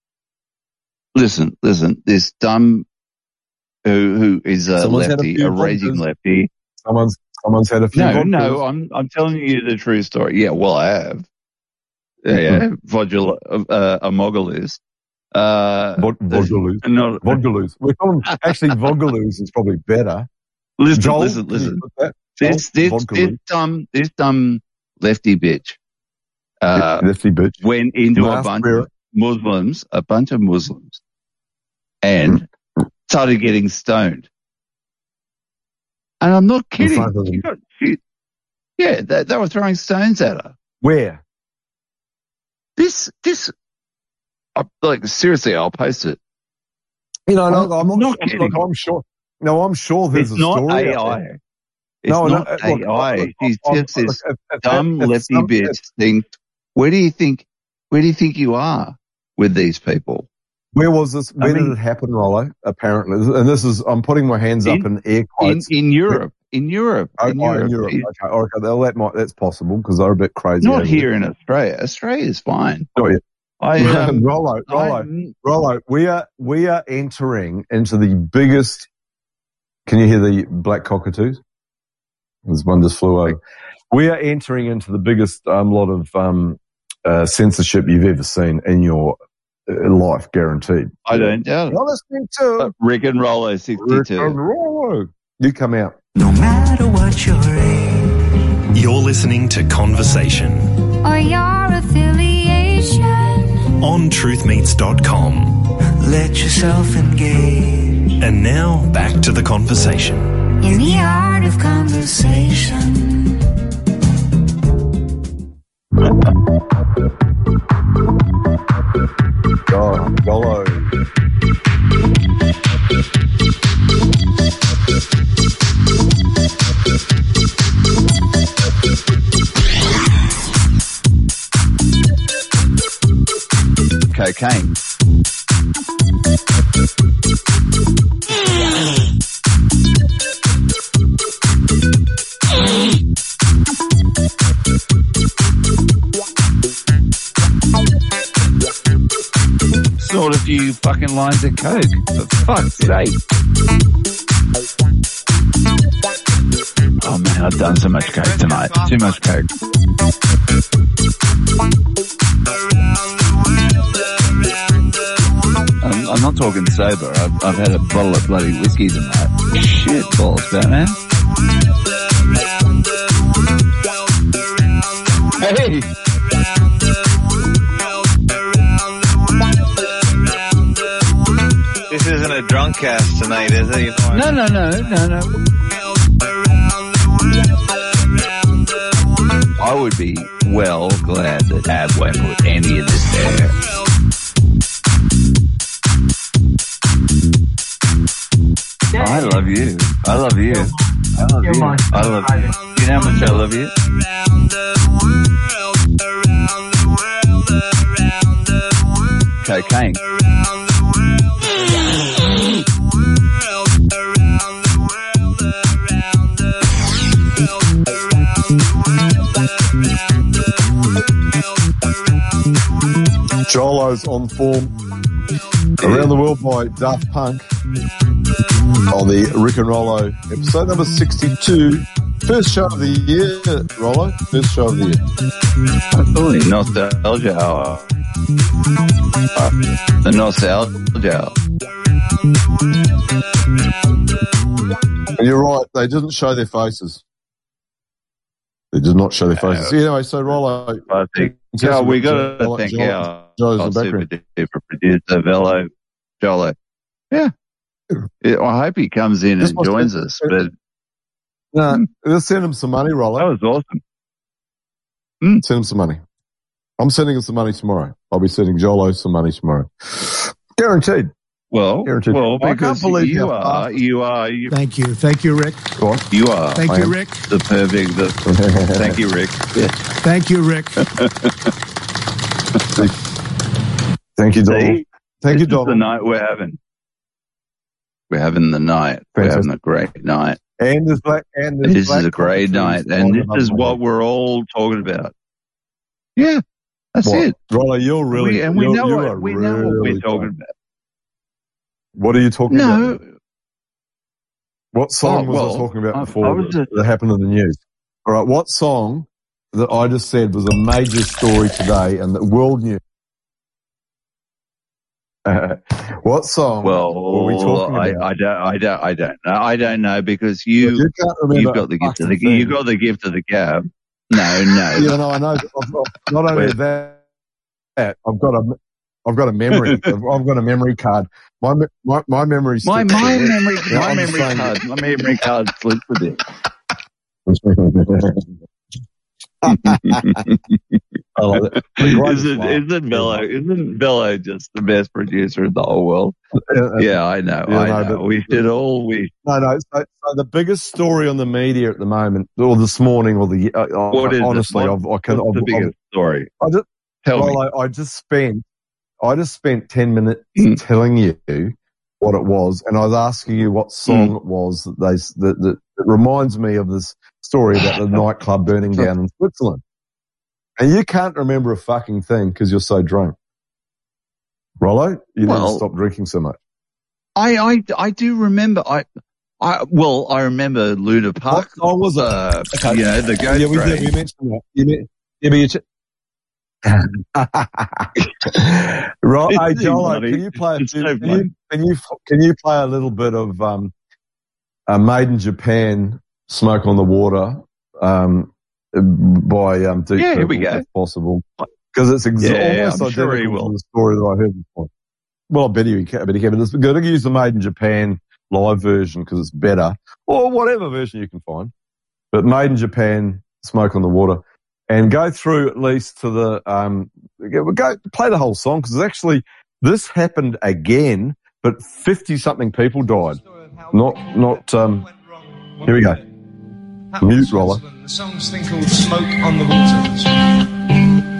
Listen, listen. This dumb who who is a Someone's had a lefty, few a raging vodkas. lefty. Someone's someone's had a few. No, vodkas. no. I'm I'm telling you the true story. Yeah, well, I have. Yeah, yeah. Vodula, uh, a Mogulus. Uh, Vod- Vodgaloos. not Vodgaloos. We call them, actually, Vodgaloos is probably better. listen, Joel, listen, can you listen. put that? Joel, This this this Vodgaloos. dumb this dumb lefty bitch. Uh, Lefty bitch. went into a Last bunch beer. of Muslims, a bunch of Muslims, and started getting stoned. And I'm not kidding. front of them. She got, she, yeah, they, they were throwing stones at her. Where? This, this, uh, like seriously, I'll post it. You know, no, I'm I'm not, not I'm, kidding. look, I'm sure. No, I'm sure there's It's a not story. A out I. there. It's No, not no, look, A I. look, She's I'm- just this look, if- if- dumb if lefty some- bitch if- thinks, where do you think, where do you think you are with these people? Where was this? Where I mean- did it happen, Rollo? Apparently, and this is. I'm putting my hands up in, air In, quotes. in Europe, in Europe, Oh, in oh, Europe. in Europe. It's Okay, okay, well, that might, that's possible because they're a bit crazy. not over here in Australia. Australia's fine. there. Not yet. I, um, Rollo, Rollo, I- Rollo, we are we are entering into the biggest. Can you hear the black cockatoos? There's one just flew over. We are entering into the biggest um, lot of um, uh, censorship you've ever seen in your uh, life, guaranteed. I don't doubt it. You're listening to Uh, Rick and Rollo Rick sixty-two. and Rollo. You come out. No matter what your age You're listening to Conversation or your affiliation. on truth meets dot com. let yourself engage And now back to the conversation. In the art of conversation. Oh, Rollo. Cocaine. Snort a few fucking lines of coke, for fuck's sake. Oh man, I've done so much coke tonight. Too much coke. I'm, I'm not talking sober. I've, I've had a bottle of bloody whiskey tonight. Shit balls, Batman. Hey! This isn't a drunk cast tonight, is it? You know, No, no, no, no, no. I would be well glad that Ab won't put any of this there. I love you. I love you. I love you. I love you. You know how much I love you? Cocaine. Jolo's on form around the world by Daft Punk on the Rick and Rollo episode number sixty-two. First show of the year, Rollo. First show of the year. Absolutely. Nostalgia hour. Uh, the nostalgia hour. And you're right, they didn't show their faces. They did not show their faces. Anyway, so Rollo. I think, yeah, we got to thank our, our super duper producer, Velo Jolo. Yeah. yeah. I hope he comes in and joins us. But no, let's send him some money, Rollo. That was awesome. Mm. Send him some money. I'm sending him some money tomorrow. I'll be sending Jolo some money tomorrow. Guaranteed. Well, Guaranteed. well, I because can't believe you how are, fast- you are, you, Thank you. Thank you, Rick. What? you are. Thank I you, am. Rick. The perfect. The, thank you, Rick. Yeah. Thank you, Rick. Thank you, Donald. See? Thank this you, is the Donald. night we're having. We're having the night. We're Fantastic. having a great night. And there's black. And there's This black is a great cockatoos night, and flying this above is my what head. we're all talking about. Yeah, that's What? it. Rollo, you're really. we, and we you're- know you what are we know what we're really talking fun. about. What are you talking No, about? What song Oh, was well, I talking about I- before I was that, just- that happened in the news? All right, what song that I just said was a major story today and the world news? What song well, were we talking I, about? I don't, I don't, I don't know. I don't know because Well, you, you can't remember you've got the a gift of fucking the, you thing. got the gift of the gab. No, no. Yeah, no, I know. I've, I've, not only Wait. that, I've got a, I've got a memory. I've, I've got a memory card. My me- my, my memory. My sticks my to it. memory, Yeah, my I'm just memory saying- card, my memory card slips a bit. I love it. The greatest Isn't laugh. isn't Bello isn't Bello just the best producer in the whole world? Yeah, Yeah, I know, yeah, I no, know. but- We did all we. No, no. So, so the biggest story on the media at the moment, or this morning, or the uh, What is it? honestly, What- I've, I can. What's the I've, biggest I've, story? I just, Tell well, me. I, I just spent, I just spent ten minutes Mm. telling you what it was, and I was asking you what song Mm. it was that they that, that that reminds me of this story about the nightclub burning down in Switzerland, and you can't remember a fucking thing because you're so drunk. Rollo, you need to Well- stop drinking so much. I, I, I do remember. I, I well, I remember Luna Park. What song was it? Uh, Okay. You know, the Ghost Yeah, we Train. did. We mentioned that. You meant, yeah, but you. Ch- right, hey, It's Jolo, funny. can you play? A It's few, so can, you, can you can you play a little bit of um, uh, "Made in Japan"? Smoke on the Water um, by um, Deep Yeah, here we Purple, go. if possible, because it's ex- Yeah, almost I'm sure he identical will. to the story that I heard before. Well, I bet he can. I bet he can. But it's good to use the "Made in Japan" live version because it's better, or whatever version you can find. But "Made in Japan," "Smoke on the Water," and go through at least to the um, go, go play the whole song because actually this happened again, but fifty something people died. Not not. Um, here we go. Mute, Roller. The song's thing called Smoke on the Waters.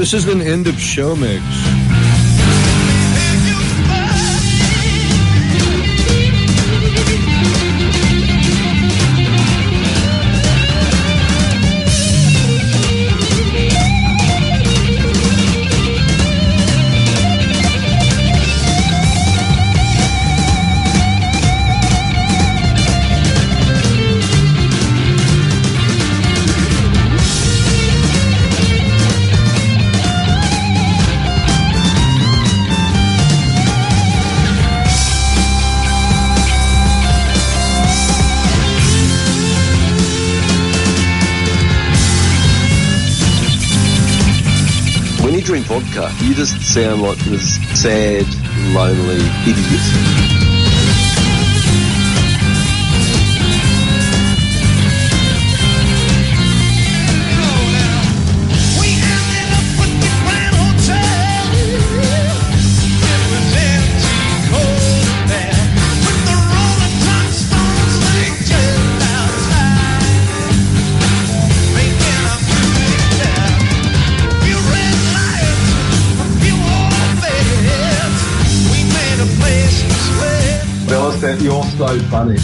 this is an end of show mix. When you drink vodka, you just sound like this sad, lonely idiot. That you're so funny.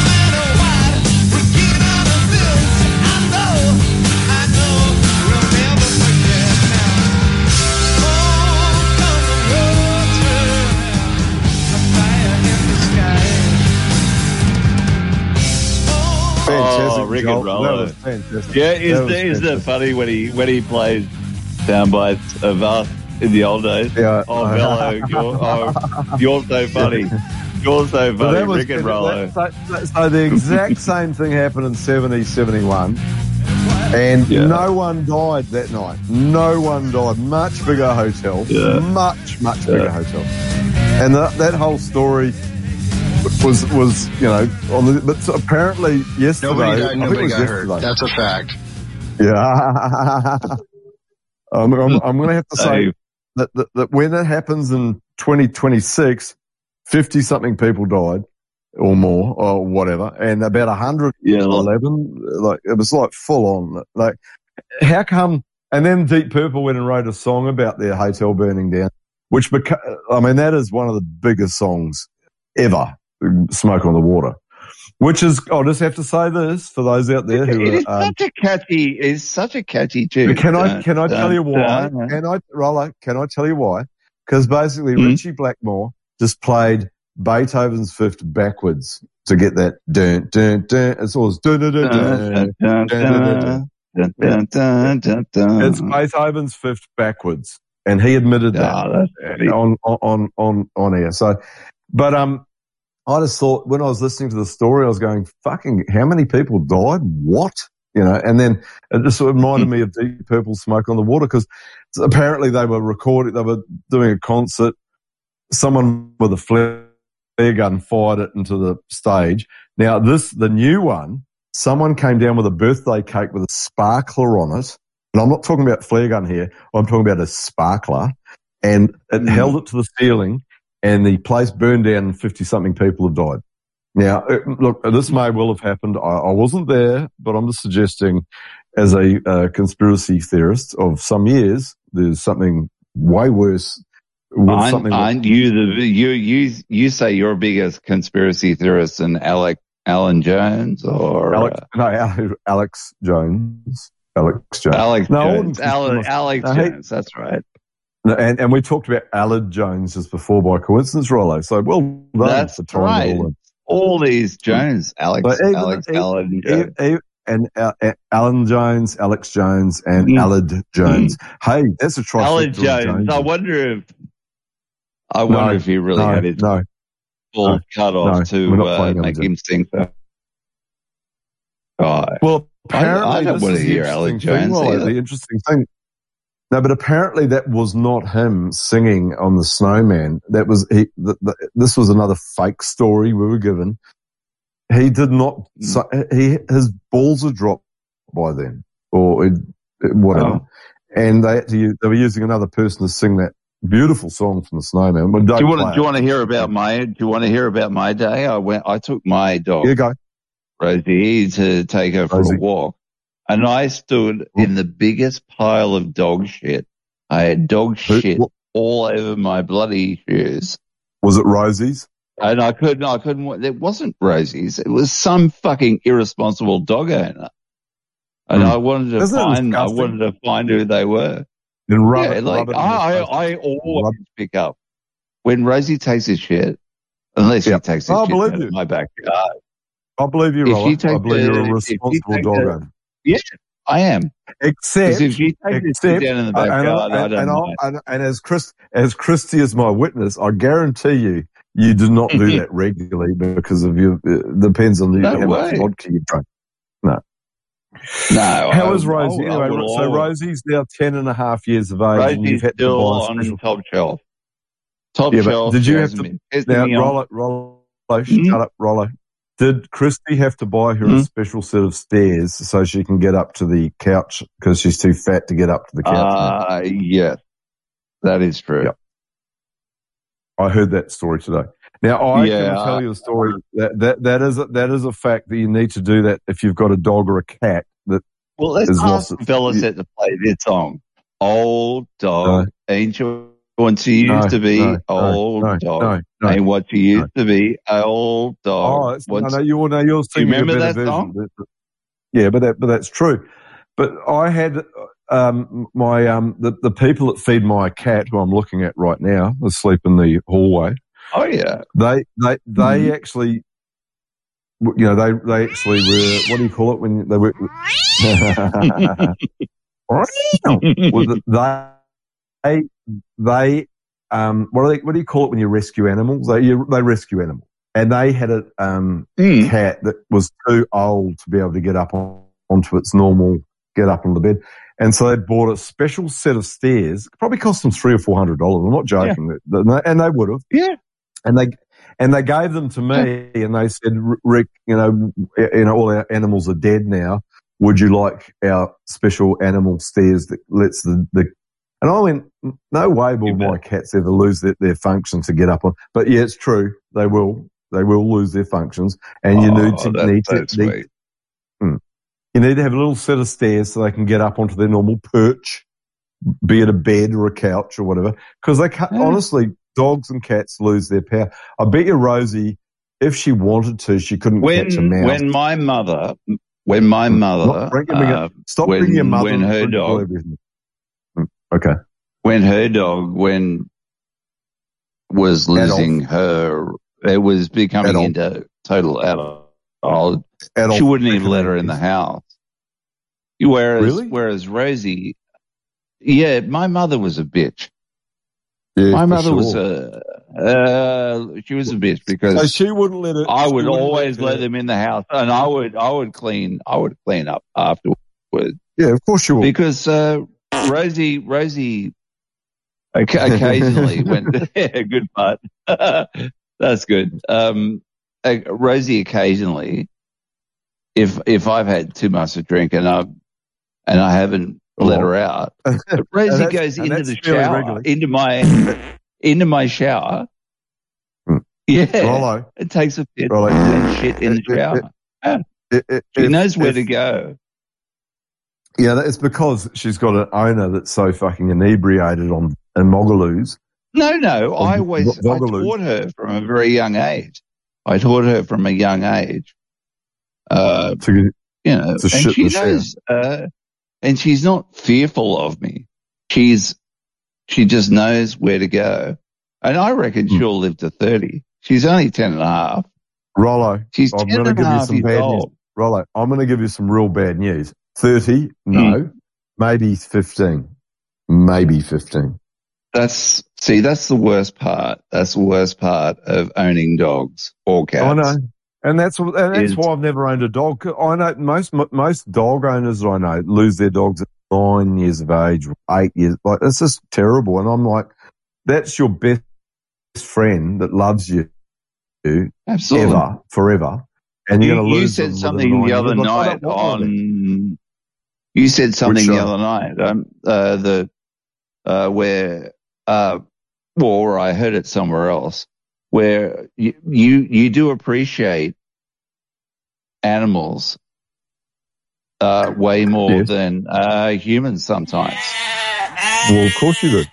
Oh, Rick and Rollo. Yeah, is that, is that funny when he when he plays sound bites of us in the old days? Yeah. Oh, Bello, you're, oh, you're so funny. You're so funny, that was, Rick and Rollo. That, so, so the exact same thing happened in seventy, seventy-one, and yeah. no one died that night. No one died. Much bigger hotel. Yeah. Much, much yeah. bigger hotel. And the, that whole story was, was you know, on the, but so apparently yesterday... Nobody died, nobody got hurt. That's a fact. Yeah. I'm, I'm, I'm going to have to say that, that, that when it happens in twenty twenty-six... fifty-something people died, or more, or whatever, and about one hundred eleven, yeah, like, it was like full on. Like, how come, and then Deep Purple went and wrote a song about their hotel burning down, which, beca- I mean, that is one of the biggest songs ever, Smoke on the Water. Which is, I'll just have to say this for those out there who it is are, um, such a catchy, it's such a catchy tune. Can I, can I tell you why? Can I, Rollo, can I tell you why? Because basically mm-hmm. Richie Blackmore just played Beethoven's Fifth backwards to get that dun dun dun. It's always dun dun dun dun dun dun dun dun dun dun. It's Beethoven's Fifth backwards, and he admitted that on on on on air. So, but um, I just thought when I was listening to the story, I was going, "Fucking, how many people died? What?" You know, and then it just reminded me of Deep Purple's Smoke on the Water because apparently they were recording, they were doing a concert. Someone with a flare gun fired it into the stage. Now, this, the new one, someone came down with a birthday cake with a sparkler on it. And I'm not talking about flare gun here. I'm talking about a sparkler. And it mm. held it to the ceiling and the place burned down and fifty-something people have died. Now, it, look, this may well have happened. I, I wasn't there, but I'm just suggesting as a uh, conspiracy theorist of some years, there's something way worse. Aren't, aren't you the you you you say you're biggest conspiracy theorist than Alec Alan Jones or Alex, uh, no Alex Jones Alex Jones Alex no, Jones Alex, Alex no, Jones he, that's right and and we talked about Aled Jones just before by coincidence, Rollo. So well done. That's for right. All, all these Jones, Alex, even, Alex, even, Alan Jones. Even, and uh, Alan Jones, Alex Jones, and mm. Aled Jones. Mm. Hey, that's a trifecta. Aled Jones. Jones. I wonder if. I wonder no, if he really no, had his no, full no, cut off no, to uh, make him sing that. Oh, well, apparently I, I don't want to hear Alec Jones. Well, the interesting thing. No, but apparently that was not him singing on the Snowman. That was he. The, the, this was another fake story we were given. He did not. So, he his balls had dropped by then, or it, whatever, oh. and they had to use, they were using another person to sing that beautiful song from the Snowman. Well, do you want to, do you want to hear about my, do you want to hear about my day? I went, I took my dog, Here you go. Rosie, to take her Rosie. for a walk. And I stood in the biggest pile of dog shit I had dog shit all over my bloody shoes. Was it Rosie's? And I couldn't, I couldn't, it wasn't Rosie's. It was some fucking irresponsible dog owner. And mm. I wanted to Isn't find, I wanted to find who they were. And rub yeah, it, like, rub it I, I, I always rub. pick up when Rosie takes his shit, unless yep. he takes his I shit believe out you. of my backyard. I believe you, Roller. I believe a, you're a responsible dog a, owner. Yeah, I am. Except, if you take except, down in the backyard, and, I, I don't and, mind. and, and as Chris, as Christy is my witness, I guarantee you, you do not do that regularly because of your. It depends on you, no how way. much vodka you drink. No. No. How I, is Rosie? I, I, anyway, I, so Rosie's now ten and a half years of age, Rosie's and you've had to still buy a special on top shelf. Top yeah, shelf. Did you have to now Rollo? Rollo, mm-hmm. Shut up, Rollo. Did Christy have to buy her mm-hmm. a special set of stairs so she can get up to the couch because she's too fat to get up to the couch? Ah, uh, yeah, that is true. Yep. I heard that story today. Now I yeah, can tell you a story that that that is a, that is a fact that you need to do that if you've got a dog or a cat that. Well, let's ask the fellas that to play this song. Old dog, no. ain't you what you used no, to be? No, old no, dog, no, no, ain't what you used no. to be? Old dog. Oh, no, no, you know you're singing you remember a better that version. song? Yeah, but that but that's true. But I had um, my um, the the people that feed my cat, who I'm looking at right now, asleep in the hallway. Oh yeah, they they they mm-hmm. actually. You know, they, they actually were, what do you call it when they were, they, they, um, what do they, what do you call it when you rescue animals? They, you, they rescue animals. And they had a, um, mm. cat that was too old to be able to get up on, onto its normal, get up on the bed. And so they bought a special set of stairs, probably cost them three or four hundred dollars. I'm not joking. Yeah. And they would have. Yeah. And they, And they gave them to me, and they said, "Rick, you know, you know, all our animals are dead now. Would you like our special animal stairs that lets the, the?" And I went, "No way will my cats ever lose their, their function to get up on." But yeah, it's true. They will. They will lose their functions, and oh, you need to that, need that's to need, hmm, you need to have a little set of stairs so they can get up onto their normal perch, be it a bed or a couch or whatever. Because they can't, yeah. honestly. Dogs and cats lose their power. I bet you Rosie, if she wanted to, she couldn't when, catch a mouse. When my mother, when my mother, bring, uh, stop when, bringing your mother. When her dog, okay. When her dog, when was losing Adolf. her, it was becoming Adolf. into total adult. Oh, Adolf. She wouldn't even let her in the house. Whereas, really? whereas Rosie, yeah, my mother was a bitch. Yeah, my mother sure. was a, uh, she was a bitch because so she wouldn't let it. I would always let, let them in the house, and I would, I would clean, I would clean up afterwards. Yeah, of course you would. Because uh, Rosie, Rosie, occasionally went. Yeah, good part. That's good. Um, uh, Rosie occasionally, if if I've had too much to drink and I and I haven't. Let her out. But Rosie goes into the shower, regularly. into my, into my shower. Mm. Yeah, Rollo. It takes a bit Rollo. and shit in the shower. It, it, it, she if, knows where if, to go. Yeah, it's because she's got an owner that's so fucking inebriated on and Mogaloos. No, no, I always I taught her from a very young age. I taught her from a young age. Uh, to, you know, to and she knows. Uh, And she's not fearful of me. She's, she just knows where to go. And I reckon mm. she'll live to thirty. She's only ten and a half. Rollo, she's I'm ten going to and give a you half some years bad old. news. Rollo, I'm going to give you some real bad news. thirty? No. Mm. Maybe fifteen. Maybe fifteen. That's, see, that's the worst part. That's the worst part of owning dogs or cats. I know. And that's and that's why I've never owned a dog. I know most most dog owners I know lose their dogs at nine years of age, eight years. Like it's just terrible. And I'm like, that's your best friend that loves you, absolutely, ever, forever. And you're you, going to lose. You said something the other night on. You said something the other night. Um, uh, the uh, where uh, or I heard it somewhere else. Where you, you you do appreciate animals uh, way more yes. than uh, humans sometimes. Well, of course you did.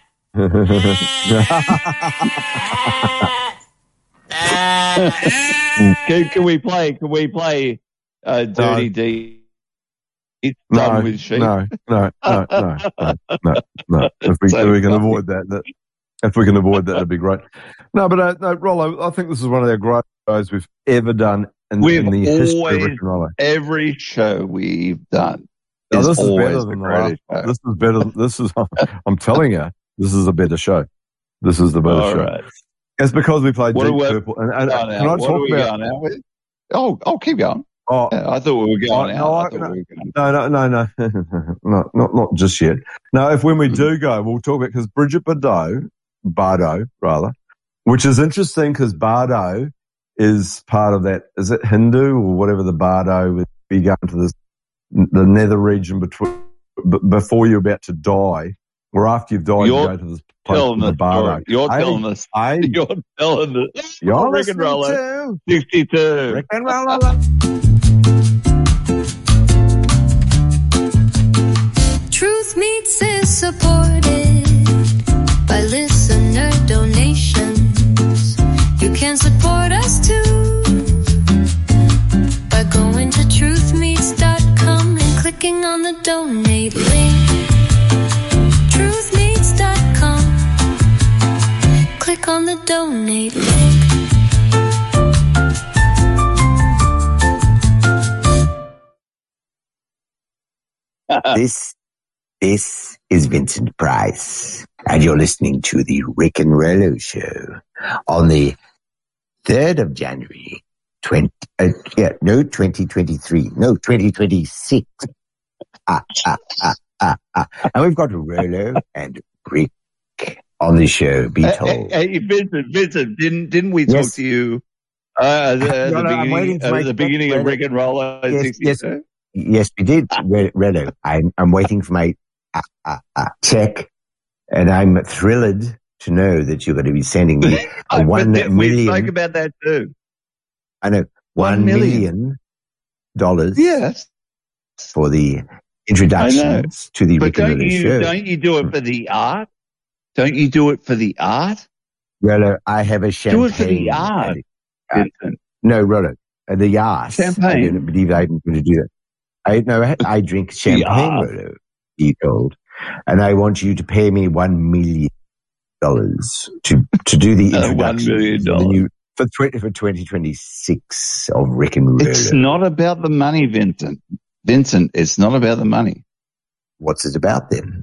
can, can we play? Can we play uh, Dirty No. D? It's No, done with sheep. no, no, no, no, no, no, no. If we, So if we can funny. avoid that, that, if we can avoid that, that'd be great. No, but uh, no, Rollo, I think this is one of the great shows we've ever done in, We've in the history of always, Rick and Rollo. every show we've done No, is this is always better the than the last. greatest show. This is better. Than, this is. I'm telling you, this is a better show. This is the better All show. right. It's because we played What Deep are we Purple. And, and, going can now? I What talk are we about? going now with? Oh, oh, keep going. Oh, Yeah, I thought we were going oh, out. no, I thought I- we were going. No, no, no, no, no, not not just yet. No, if when we do go, we'll talk about because Bridget Bardot, Bardot rather, which is interesting because Bardot is part of that. Is it Hindu or whatever the Bardot would be going to this the nether region between b- before you're about to die or after you've died, You're you go to this place telling called the the Bardot. story. You're I- telling us. I, You're telling the. you're Rick and listening Rollo. to sixty-two. Rick and Rollo. Truth Meets is supported by listener donations. You can support us too by going to truth meets dot com and clicking on the donate link. truth meets dot com. Click on the donate link. This, this is Vincent Price, and you're listening to the Rick and Rollo Show on the third of January, twenty, uh, yeah, no, twenty twenty-three, no, twenty twenty-six. Ah, ah, ah, ah, ah. And we've got Rollo and Rick on the show, be Hey, told. hey, hey, Vincent, Vincent, didn't didn't we talk Yes. to you uh, at the, at No, the no, I'm waiting beginning, to at make the that beginning of Rollo. Rick and Rollo at Yes, yes. sixty-two? Yes, we did, Re- Rollo. I'm, I'm waiting for my uh, uh, uh, check, and I'm thrilled to know that you're going to be sending me I a one bet we spoke million. about that too. I know One one million. million dollars Yes, for the introductions to the but Rick and don't Rollo you show. don't you do it for the art? Don't you do it for the art? Rollo, I have a champagne. Do it for the art. Uh, Vincent. no, Rollo, uh, the art. Champagne? I didn't believe I'm going to do that. I no, I, I drink champagne, art. Rollo. Be told, and I want you to pay me one million dollars to to do the Uh, one introduction million for the dollars. new for twenty for twenty twenty six of Rick and Rollo. It's not about the money, Vincent. Vincent, it's not about the money. What's it about then?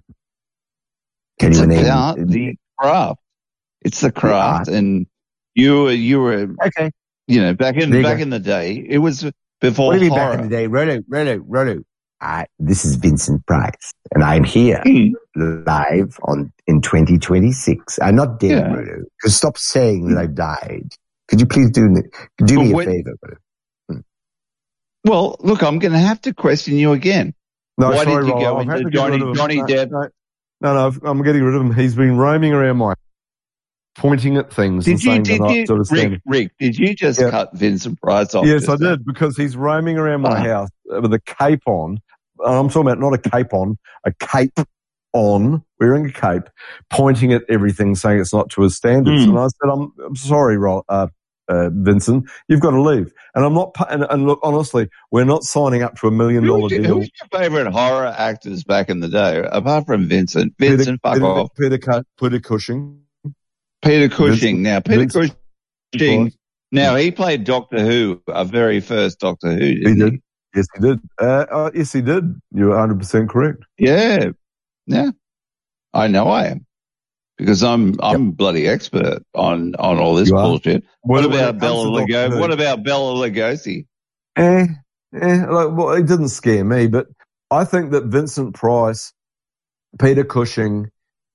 Can It's you name about the craft. It's the craft, and you were you were okay? You know, back in There you back go. in the day, it was before What do you mean horror. back in the day? Rollo, Rollo, Rollo. I, this is Vincent Price, and I'm here Hmm. live on in twenty twenty-six. I'm not dead, Yeah. Rollo. Because stop saying that I've died. Could you please do do But me a when- favor, Rollo? Well, look, I'm going to have to question you again. No, Why sorry, did you Rollo. go I've had into to get Johnny rid of him. Johnny no, Depp? No, no, no, I've- I'm getting rid of him. He's been roaming around my pointing at things and Did you saying did that I you sort of stand. Rick Rick? Did you just Yeah. cut Vincent Price off? Yes, just I now? did, because he's roaming around my Ah. house with a cape on. And I'm talking about not a cape on, a cape on, wearing a cape, pointing at everything, saying it's not to his standards. Mm. And I said, I'm, I'm sorry, Ro- uh, uh, Vincent, you've got to leave. And I'm not, pa- and, and look, honestly, we're not signing up to a million Who dollar was, your, who deal. was your favorite horror actors back in the day, apart from Vincent? Vincent, fuck Peter, off. Peter, Cu- Peter Cushing. Peter Cushing. Vincent- now, Peter Vincent Cushing. Price. Now he played Doctor Who, our very first Doctor Who. Didn't He he, did. Yes, he did. Uh, uh, yes, he did. You're one hundred percent correct. Yeah, yeah. I know I am because I'm I'm bloody expert on on all this You are. bullshit. When- What when about it comes Bella to Doctor Lugosi? Who- What about Bella Lugosi? Eh, eh, like, well, it didn't scare me, but I think that Vincent Price, Peter Cushing,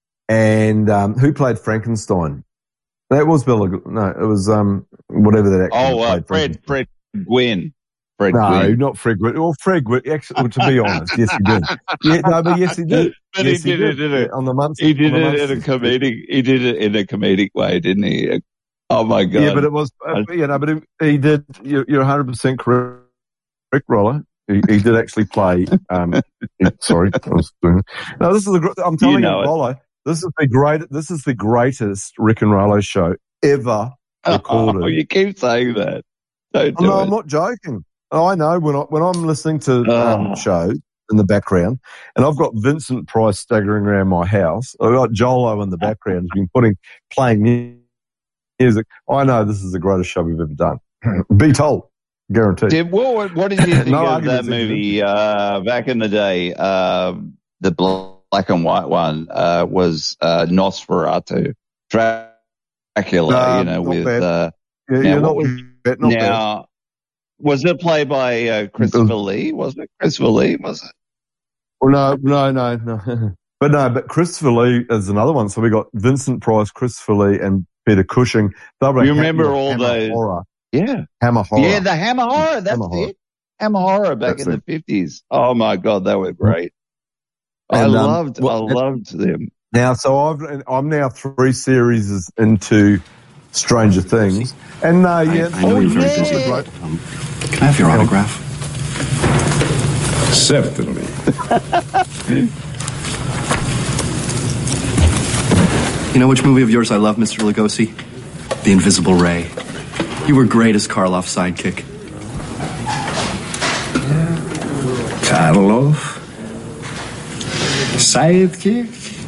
and um, who played Frankenstein? That was Bella. No, it was um whatever that actor Oh, uh, played. Fred Fred Gwynn. Fred No, Gwynn. not Fred Gwynn. Well, Fred Gwynn. Actually, well, to be honest, yes, he did. Yeah, no, but yes, he did. But yes, he did it in a- on the months. He did on the it in a months- comedic. He did it in a comedic way, didn't he? Oh my god! Yeah, but it was, uh, you know, but he, he did. You're, you're one hundred percent correct, Rick Roller. He, he did actually play. Um, he, sorry, I was doing. No, this is the. I'm telling you, know you Rollo, this is the great. This is the greatest Rick and Rollo show ever recorded. Oh, you keep saying that. Don't Oh, do no, it. I'm not joking. I know when I when I'm listening to um, Oh. shows in the background, and I've got Vincent Price staggering around my house. I've got Jolo in the background, who's been putting playing music. I know this is the greatest show we've ever done. Be told, guaranteed. Did, what, what did you think No of that arguments movie uh, back in the day? Uh, the black and white one uh, was uh, Nosferatu, Dracula. Um, you know, not with bad. uh, Yeah, now, yeah, what not was, bad, not now was it played by uh, Christopher Lee? Was it Christopher Lee? Was it? Well, no, no, no, no. But no, but Christopher Lee is another one. So we got Vincent Price, Christopher Lee, and Peter Cushing. They were You a remember Hammer- all Hammer those? Horror. Yeah, Hammer horror. yeah, the Hammer Horror. That's Hammer horror. it. Hammer Horror back That's in it. the fifties. Oh my God, they were great. I And, um, loved, well, I loved them. Now, so I've I'm now three series into Stranger Things, and uh, yeah, I know oh, you're very yeah. busy. Right. Um, can I have your autograph? Certainly. You know which movie of yours I love, Mister Lugosi? The Invisible Ray. You were great as Karloff's sidekick. Karloff? Sidekick?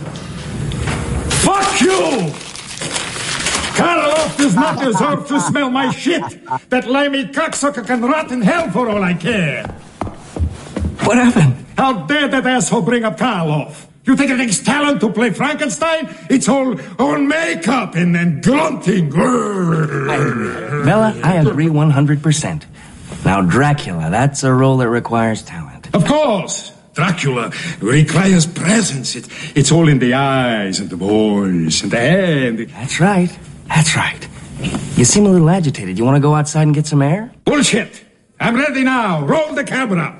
Fuck you! Karloff does not deserve to smell my shit! That limey cocksucker can rot in hell for all I care! What happened? How dare that asshole bring up Karloff? You think it takes talent to play Frankenstein? It's all, all makeup and, and grunting. I agree. Bella, I agree one hundred percent. Now, Dracula, that's a role that requires talent. Of course! Dracula requires presence. It, it's all in the eyes and the voice and the head. That's right. That's right. You seem a little agitated. You want to go outside and get some air? Bullshit! I'm ready now. Roll the camera.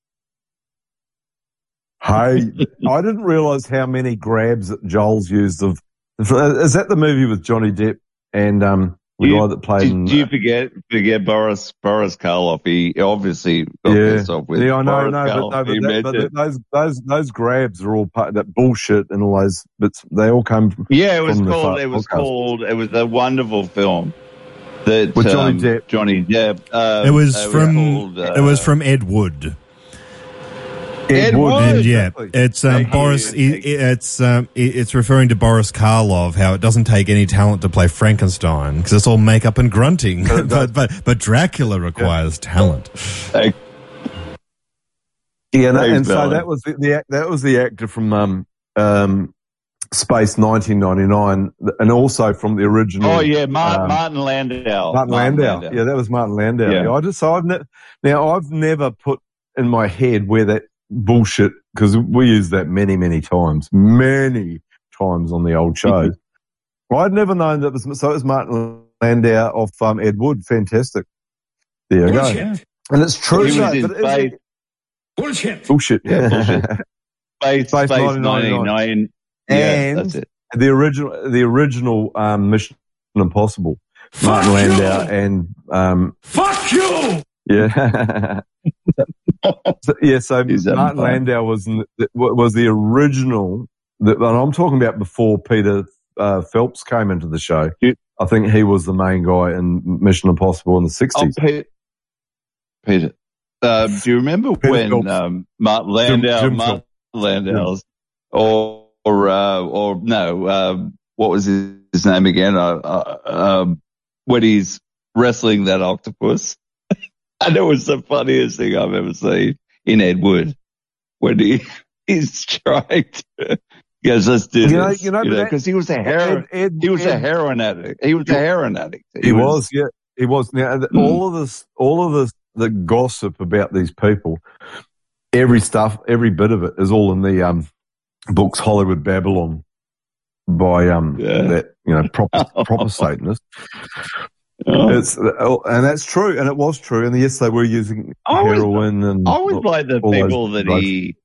Hey, I didn't realise how many grabs that Joel's used of. Is that the movie with Johnny Depp and um the You- guy that played? Did, in, do you forget forget Boris Boris Karloff? He obviously got yeah, pissed off with yeah, I know, Boris no, Karloff. but, no, He but, that, but mentioned- those those those grabs are all part of that bullshit and all those bits. They all come. From, yeah, it was from the called. fu- It was podcast. called. It was a wonderful film. That With Johnny um, Depp. Johnny Depp. Uh, It was uh, from called, uh, it was from Ed Wood. Ed Wood. And yeah, exactly. it's um, Thank Boris. you. i- i- It's um, i- it's referring to Boris Karloff. How it doesn't take any talent to play Frankenstein because it's all makeup and grunting. but but but Dracula requires talent. Yeah, and, Thanks, and so Bella. that was the, the act- that was the actor from um, um, Space nineteen ninety-nine, and also from the original. Oh yeah, Martin, um, Martin Landau. Martin Landau. Yeah, that was Martin Landau. Yeah. Yeah, I just so I've ne- now I've never put in my head where that bullshit, because we use that many many times, many times on the old shows. I'd never known that was so. It was Martin Landau off um, Ed Wood. Fantastic. There you Bullshit. go. And it's true. He was though, in but it is- Space. Bullshit. Bullshit. Yeah, bullshit. Space, Space Space nineteen ninety-nine. ninety-nine. Yeah, and that's it. the original, the original um, Mission Impossible, Martin Fuck Landau, you! and um, Fuck you! yeah, so, yeah. So He's having Martin fun. Landau was n- was the original. That and I'm talking about before Peter uh, Phelps came into the show. I think he was the main guy in Mission Impossible in the Oh, sixties. Peter. Peter. Uh, do you remember Peter when Phelps. um, Martin Landau, Jim Martin Phelps. Landau's, or or uh, or no, um, what was his, his name again? Uh, uh, um, when he's wrestling that octopus, and it was the funniest thing I've ever seen in Ed Wood when he he's trying to. He goes, let's do You know- this. you know, but that- because he was a heroin, Ed- Ed- he was a Ed- heroin addict. He was a heroin addict. He was, yeah, he was. Now, th- Mm. all of this, all of this, the gossip about these people, every stuff, every bit of it is all in the um, books Hollywood Babylon by um Yeah. that you know proper proper Satanist. Oh. It's and that's true, and it was true, and yes, they were using I was- heroin and I always like the all those people that drugs. he,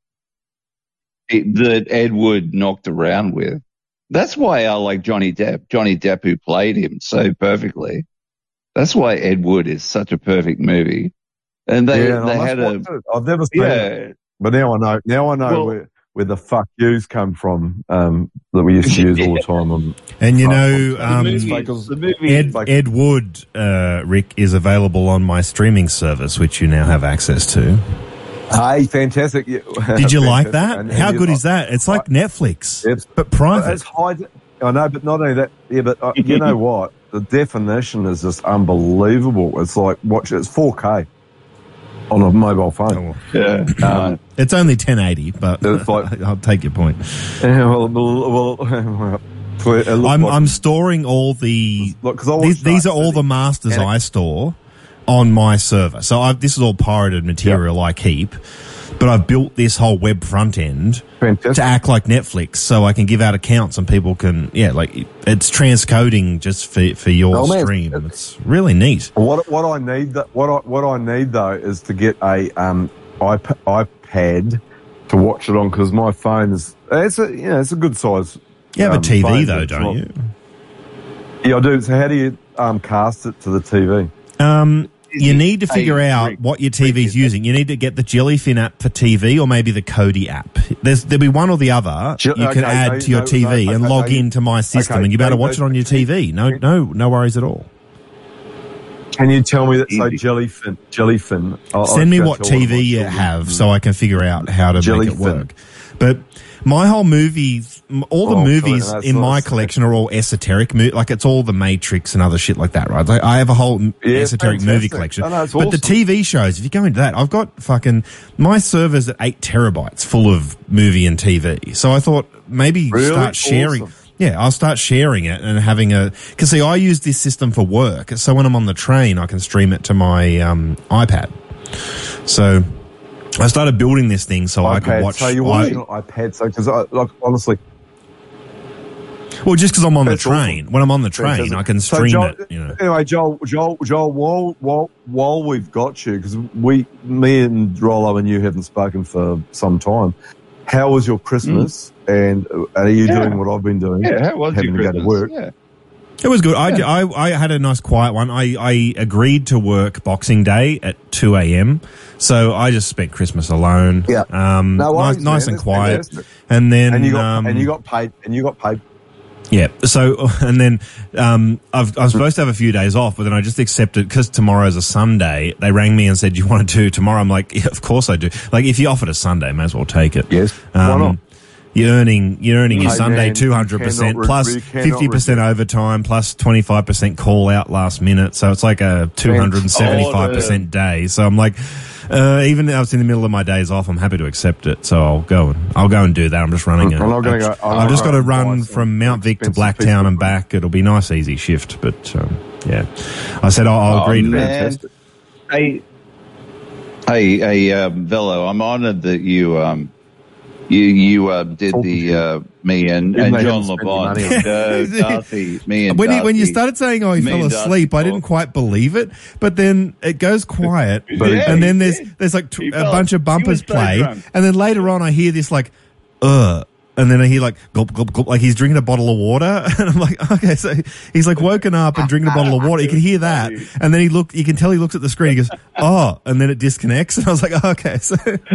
he that Ed Wood knocked around with. That's why I like Johnny Depp. Johnny Depp, who played him so perfectly. That's why Ed Wood is such a perfect movie. And they, yeah, and they I had must a, watch it. I've never seen yeah. it, but now I know. Now I know Well- where where the fuck yous come from. Um, that we used to use all the time on. And you fuck- know, on- um, movies- Fakers. the movie, Ed, like- Ed Wood, uh, Rick, is available on my streaming service, which you now have access to. Hey, fantastic! Yeah. Did you like Fantastic. that? And- How and good you- is that? It's like Netflix, It's, but private. It's high. I know, but not only that. Yeah, but uh, you know what? The definition is just unbelievable. It's like watch. It's four K on a mobile phone. Yeah. Um, It's only ten eighty, but It's like- I'll take your point. yeah, well, well, well, it looked I'm, like- I'm storing all the. Look, 'cause I watched These, these are Dark all City, the masters and it- I store on my server. So I've, this is all pirated material I keep, but I've built this whole web front end Fantastic. to act like Netflix, so I can give out accounts and people can, yeah, like it's transcoding just for for your Oh, man. stream. It's really neat. What what I need that what I what I need though is to get a um iP- iPad to watch it on because my phone is it's a you know it's a good size. You have um, a T V phone, though, but it's don't not- you? Yeah, I do. So how do you um cast it to the T V? Um, you need to figure Hey, out Rick, what your T V's using. You need to get the Jellyfin app for T V or maybe the Kodi app. There's, there'll be one or the other Je- you can okay, add no, to your no, T V no, and okay, log okay. into my system Okay, and you better no, watch it no, on your T V. No, no, no worries at all. Can you tell me that say Easy. jellyfin? Jellyfin. I'll, Send I'll me go what to T one of V my you children. have so I can figure out how to make it Jellyfin. work. But my whole movies, m- all the Oh, movies sorry, that's in what I my was saying. collection are all esoteric. Mo- like it's all the Matrix and other shit like that, right? Like I have a whole m- Yeah, esoteric movie fantastic. collection. I know, it's but the awesome. T V shows, if you go into that, I've got fucking my server's at eight terabytes full of movie and T V. So I thought maybe Really? start sharing. Awesome. Yeah, I'll start sharing it and having a because see, I use this system for work. So when I'm on the train, I can stream it to my um, iPad. So I started building this thing so I could iPad. watch. So you're I- watching on iPad. So because I like honestly. well, just because I'm on the That's train. awesome. When I'm on the train, Fantastic. I can So, stream Joel, it. You know. Anyway, Joel, Joel, Joel, while while while we've got you, because we, me and Rollo and you haven't spoken for some time. How was your Christmas? Mm. And uh, are you Yeah. doing what I've been doing? Yeah, how was having your to go Christmas? to work? Yeah. It was good. I, Yeah. I, I had a nice quiet one. I, I agreed to work Boxing Day at two a.m. So I just spent Christmas alone. Yeah. Um, No nice, worries, nice man. and That's quiet. fantastic. And then, And you got um, and you got paid and you got paid. yeah. So, and then, um, I've, I'm supposed to have a few days off, but then I just accepted because tomorrow's a Sunday. They rang me and said, "Do you want to do tomorrow?" I'm like, yeah, "Of course I do." Like, if you offered a Sunday, may as well take it. Yes. Um, Why not? You're earning, you're earning your Hey, Sunday man, two hundred percent you cannot plus re- you cannot fifty percent reject- overtime plus twenty-five percent call out last minute. So it's like a two hundred seventy-five percent day. So I'm like, uh, even though I was in the middle of my days off, I'm happy to accept it. So I'll go and I'll go and do that. I'm just running it. I'm not gonna go- I'm I've not just got to gonna buy run some from Mount Vic to expensive Blacktown piece and of back. It'll be a nice, easy shift. But, um, yeah, I said I'll, I'll Oh, agree to man. that. Hey, hey, hey, um, Velo, I'm honoured that you, um, you, you, uh, did the, uh, me and, Even and though John you haven't spent your money LeBon, uh, Darcy, me and When, he, Darcy. when you started saying, "Oh, he Me fell and Darcy asleep," I talked. didn't quite believe it. But then it goes quiet, But he and then did. there's there's like t- He a fell- bunch of he bumpers was so play, drunk. and then later on I hear this like, "Uh," and then I hear like gulp gulp gulp, like he's drinking a bottle of water, and I'm like, okay, so he's like woken up and drinking a bottle of water. You can hear that, and then he look, you can tell he looks at the screen. He goes, "Oh," and then it disconnects, and I was like, oh, okay, so.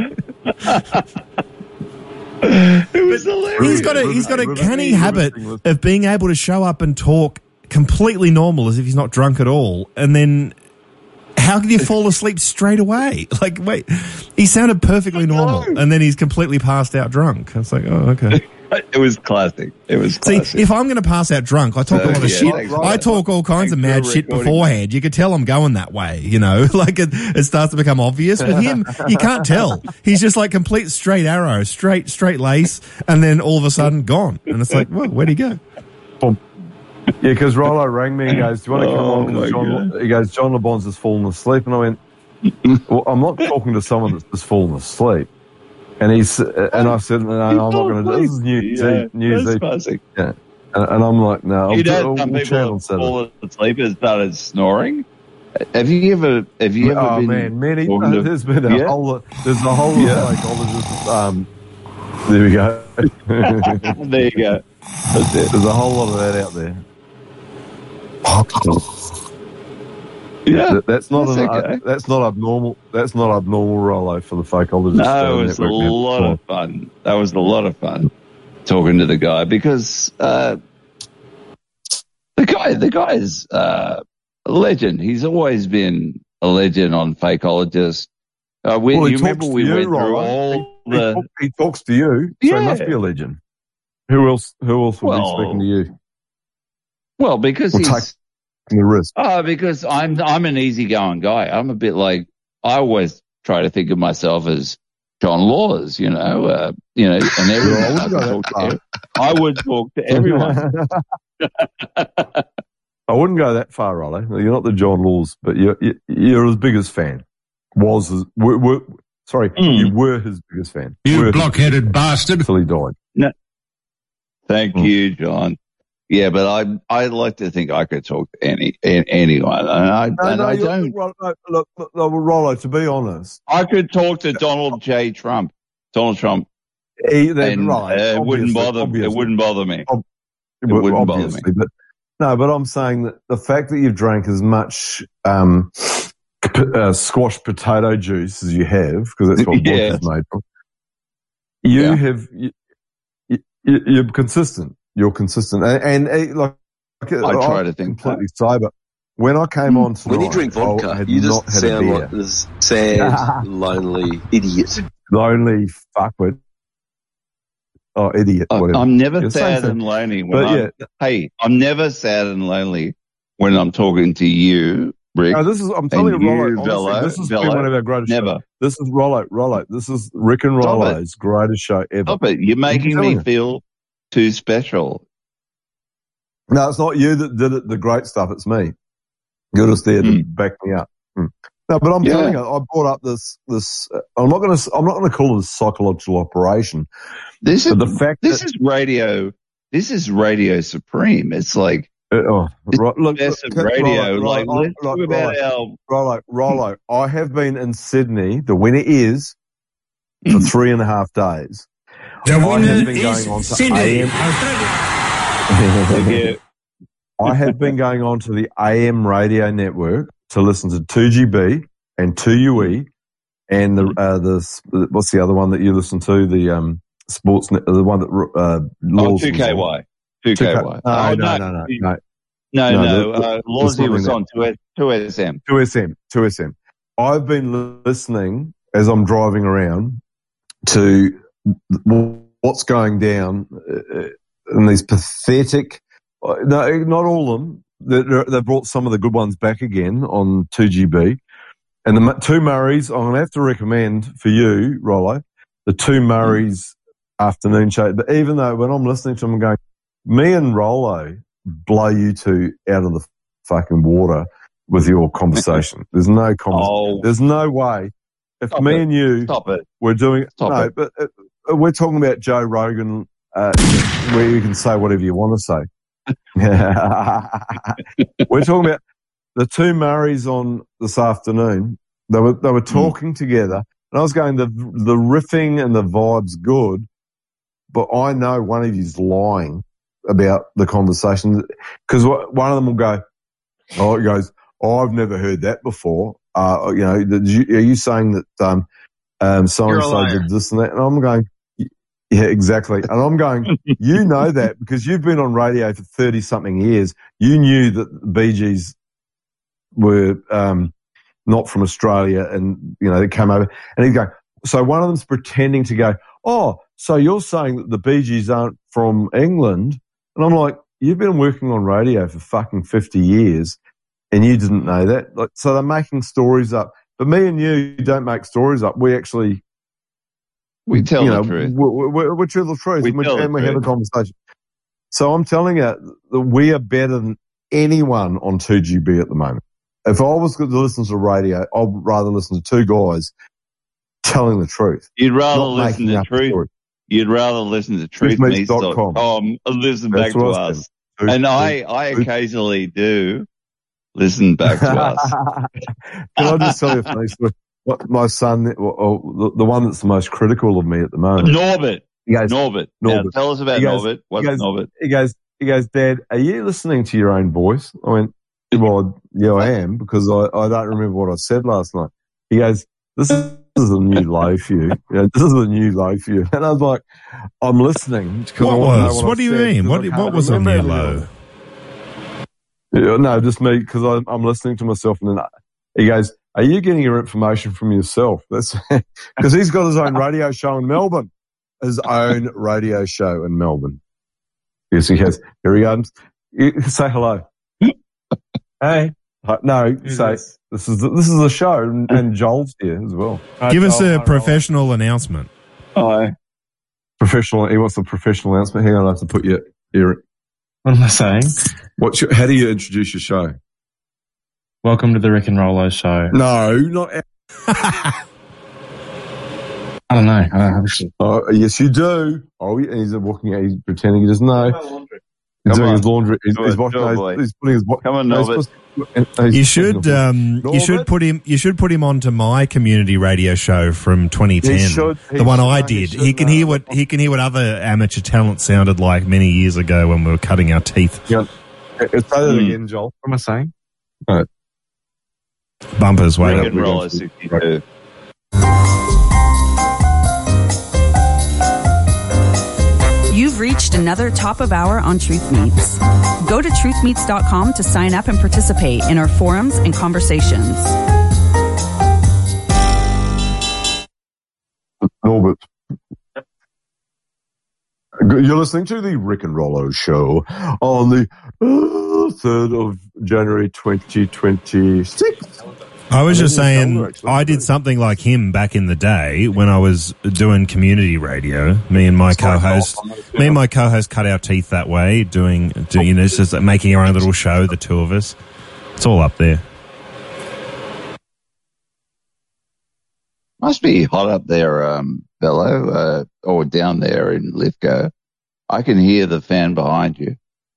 It was hilarious. He's got a he's got a Riveting, canny riveting, habit riveting. of being able to show up and talk completely normal as if he's not drunk at all, and then how can you fall asleep straight away? Like, wait, he sounded perfectly normal, and then he's completely passed out drunk. I was like, oh, okay. It was classic. It was See, classic. if I'm going to pass out drunk, I talk So, a lot of yeah, shit. thanks, I Robert. talk all kinds of Thanks mad for shit recording. beforehand. You could tell I'm going that way, you know, like it, it starts to become obvious. With him, you can't tell. He's just like complete straight arrow, straight, straight lace, and then all of a sudden gone. And it's like, whoa, where'd he go? Yeah, because Rollo rang me and goes, "Do you want to come Oh, on?" 'Cause my John, God. he goes, "John LeBon's has fallen asleep," and I went, "Well, I'm not talking to someone that's just fallen asleep." And he's uh, and I said, "No, I'm not going to. This is New Yeah, New that's Z." classic. Yeah, and, and I'm like, "No, I'll You do, know, we'll, some we'll chat on people Saturday." fall asleep and started snoring. Have you ever? Have you ever Oh been? man, many. talking to- There's been a Yeah? whole. lot- There's a whole lot Yeah. of psychologists. Um, there we go. There you go. That's it. There's a whole lot of that out there. Yeah, That, that's not that's an, okay. uh, that's not abnormal. That's not abnormal, Rollo, for the Fakeologist. No, uh, it was a network now. lot of fun. That was a lot of fun talking to the guy because uh, the guy, the guy is uh, a legend. He's always been a legend on Fakeologist. Uh, we, Well, he you remember talks to we you, went through Rollo. all He, the. he, talk, he talks to you, so Yeah. he must be a legend. Who else? Who else would Well, be speaking to you? Well, because Or he's taking the risk. oh, because I'm I'm an easygoing guy. I'm a bit like I always try to think of myself as John Laws, you know, uh, you know, and everyone. Well, I I, wouldn't could go talk that to far. every- I would talk to everyone. I wouldn't go that far, Rollo. You're not the John Laws, but you're you're, you're his biggest fan. Was his, were, were, sorry, Mm. you were his biggest fan. You Were his blockheaded bastard. until he died. No, thank Mm. you, John. Yeah, but I I like to think I could talk to any a- anyone, and I No, and no, I you're- don't. Rollo, look, look, look, Rollo, to be honest, I could talk to Donald J. Trump. Donald Trump. he, they're And, right. uh, it wouldn't obviously, bother. It obviously. wouldn't bother me. Ob- It wouldn't bother me. obviously, but no, but I'm saying that the fact that you've drank as much um, p- uh, squash potato juice as you have, because that's what Yeah. vodka's made from, you Yeah. have you, you, you're consistent. You're consistent, and, and uh, like I try I'm to think completely sober. When I came on tonight, When you drink I vodka, had you not just had a sound beer. like this sad, lonely idiot. Lonely fuckwit. Oh, idiot! I- Whatever. I'm never Yeah, same sad thing. and lonely when But I'm, yeah, hey, I'm never sad and lonely when I'm talking to you, Rick. no, this is. I'm telling and you, Rollo. you, Honestly, Bello, this has Bello, been one of our greatest never. shows. This is Rollo. Rollo. This is Rick and Stop it. Rollo's greatest show ever. Stop it. You're making telling me you. feel too special. No, it's not you that did it. The great stuff. It's me. You're just there to Mm. back me up. Mm. No, but I'm Yeah. telling you, I brought up this. This. Uh, I'm not going to. I'm not going to call it a psychological operation. This is But the fact this that is radio. This is radio supreme. It's like uh, oh, right, look, best of look, radio. Rollo, Like Rollo, let's Rollo, talk about Rollo, our. Rollo, Rollo, I have been in Sydney. The winner is for Mm. three and a half days. The I have winner been is going on to Sydney, A M. Australia. Yeah. I have been going on to the A M radio network to listen to two G B and two U E and the uh, the what's the other one that you listen to, the um sports net, the one that uh, Oh, Laws two was K on. Y. two K Y. No, Oh, no, no, no, no, No, No, no. the- the- uh, the Lawsy something was that- on two S two S M. two S M, two S M. I've been listening as I'm driving around to what's going down uh, in these pathetic. uh, No, not all of them. They they brought some of the good ones back again on two G B. And the Mu- two Murrays, I'm going to have to recommend for you, Rollo, the two Murrays afternoon show. But even though when I'm listening to them, I'm going, me and Rollo blow you two out of the fucking water with your conversation. There's no conversation. Oh, There's no way. If Stop me it. and you stop it. were doing Stop no, it. but uh, we're talking about Joe Rogan, uh, where you can say whatever you want to say. We're talking about the two Murrays on this afternoon. They were they were talking mm. together, and I was going the the riffing and the vibes good, but I know one of you's lying about the conversation because one of them will go, oh, he goes, oh, I've never heard that before. Uh, you know, did you, are you saying that um, um, so and so did this and that? And I'm going, yeah, exactly. And I'm going, you know that because you've been on radio for thirty something years. You knew that the Bee Gees were um, not from Australia, and you know they came over. And he's going, so one of them's pretending to go, oh, so you're saying that the Bee Gees aren't from England? And I'm like, you've been working on radio for fucking fifty years. And you didn't know that. Like, so they're making stories up. But me and you don't make stories up. We actually... We tell you the know, truth. We, we, we tell the truth. We and we, tell the and we have a truth. conversation. So I'm telling you that we are better than anyone on two G B at the moment. If I was going to listen to radio, I'd rather listen to two guys telling the truth. You'd rather not listen making to up a truth. story. You'd rather listen to truth meets dot com and listen back That's to what I us. said. Truth, And I, truth, I truth. occasionally do listen back to us. Can I just tell you a funny story? What my son, or, or the, the one that's the most critical of me at the moment. Norbert. He goes, Norbert. Norbert. Now tell us about He goes- Norbert. What's he goes, Norbert? He goes, he goes, Dad, are you listening to your own voice? I went, Well, yeah, I am, because I, I don't remember what I said last night. He goes, this is, this is a new low for you. Yeah, this is a new low for you. And I was like, I'm listening. What I was? what, what do you mean? What, what was a new low? Yeah, no, just me, because I'm, I'm listening to myself, and then he goes, are you getting your information from yourself? That's because he's got his own radio show in Melbourne. His own radio show in Melbourne. Yes, he has. Here he comes. You, say hello. Hey. Uh, no, Who's say this? this is the, this is the show, and, and Joel's here as well. Give us Joel, a hi, professional Roll. announcement. Hi. Professional. He wants a professional announcement. Hang on, I have to put you here. What am I saying? What's your, how do you introduce your show? Welcome to the Rick and Rollo show. No, not. I don't know. I don't know. Oh, yes, you do. Oh, yeah, he's walking out. He's pretending he doesn't know. He's Come doing on. his laundry. He's, Do he's it, washing. do it, He's, boy. he's putting his. Come on, no, he's Norbert. supposed to- he's- You should um, you should Norbert? put him you should put him onto my community radio show from twenty ten. He should, he the one should, I he did. should He can know. hear what he can hear what other amateur talent sounded like many years ago when we were cutting our teeth. Yeah. Say that Hmm. again, Joel. What am I saying? Right. Bumpers, wait Rick up. and Roller sixty-two. You've reached another top of hour on Truth Meets. Go to truth meets dot com to sign up and participate in our forums and conversations. Norbert. You're listening to the Rick and Rollo show on the uh, third of January twenty twenty-six. I was just I didn't saying, know, actually. I did something like him back in the day when I was doing community radio. Me and my co-host, me and my co-host cut our teeth that way, doing, doing you know, it's just making our own little show, the two of us. It's all up there. Must be hot up there, um, Bello, uh, or down there in Lithgow. I can hear the fan behind you.